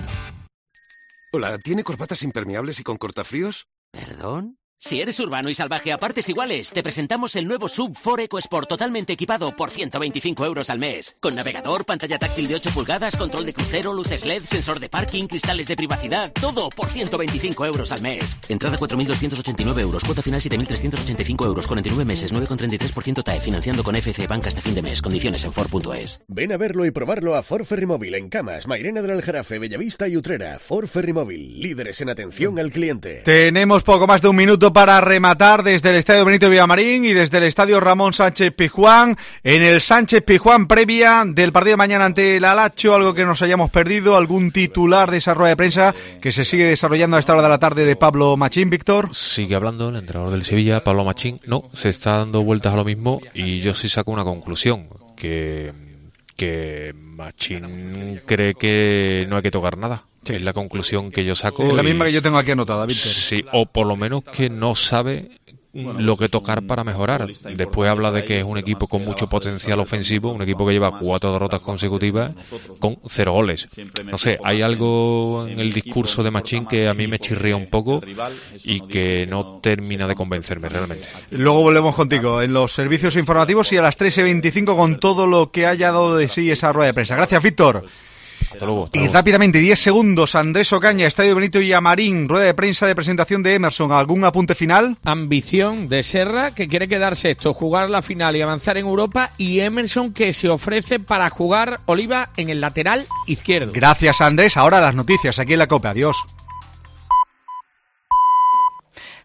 S20: Hola, ¿tiene corbatas impermeables y con cortafríos?
S21: ¿Perdón? Si eres urbano y salvaje a partes iguales, te presentamos el nuevo S U V cuatro EcoSport totalmente equipado por ciento veinticinco euros al mes. Con navegador, pantalla táctil de ocho pulgadas, control de crucero, luces L E D, sensor de parking, cristales de privacidad, todo por ciento veinticinco euros al mes. Entrada cuatro mil doscientos ochenta y nueve euros, cuota final siete mil trescientos ochenta y cinco euros, cuarenta y nueve meses, nueve coma treinta y tres por ciento T A E, financiando con F C Bank hasta fin de mes. Condiciones en Ford punto es.
S22: Ven a verlo y probarlo a Ford Ferrymóvil en Camas, Mairena del Aljarafe, Bellavista y Utrera. Ford Ferrymóvil, líderes en atención al cliente.
S3: Tenemos poco más de un minuto para rematar desde el Estadio Benito Villamarín y desde el Estadio Ramón Sánchez Pizjuán. En el Sánchez Pizjuán, previa del partido de mañana ante el Alacho, algo que nos hayamos perdido, algún titular de esa rueda de prensa que se sigue desarrollando a esta hora de la tarde de Pablo Machín, Víctor.
S4: Sigue hablando el entrenador del Sevilla, Pablo Machín. No, se está dando vueltas a lo mismo, y yo sí saco una conclusión, que, que Machín cree que no hay que tocar nada. Sí. Es la conclusión que yo saco.
S3: Es la misma que yo tengo aquí anotada, Víctor.
S4: Sí, o por lo menos que no sabe lo que tocar para mejorar. Después habla de que es un equipo con mucho potencial ofensivo, un equipo que lleva cuatro derrotas consecutivas con cero goles. No sé, hay algo en el discurso de Machín que a mí me chirría un poco y que no termina de convencerme realmente.
S3: Luego volvemos contigo en los servicios informativos y a las tres y veinticinco con todo lo que haya dado de sí esa rueda de prensa. Gracias, Víctor.
S4: Hasta luego, hasta
S3: y
S4: luego.
S3: Rápidamente, diez segundos, Andrés Ocaña, Estadio Benito Villamarín, rueda de prensa de presentación de Emerson. ¿Algún apunte final?
S1: Ambición de Serra, que quiere quedarse esto, jugar la final y avanzar en Europa, y Emerson, que se ofrece para jugar Oliva en el lateral izquierdo.
S3: Gracias, Andrés. Ahora las noticias aquí en la COPE. Adiós.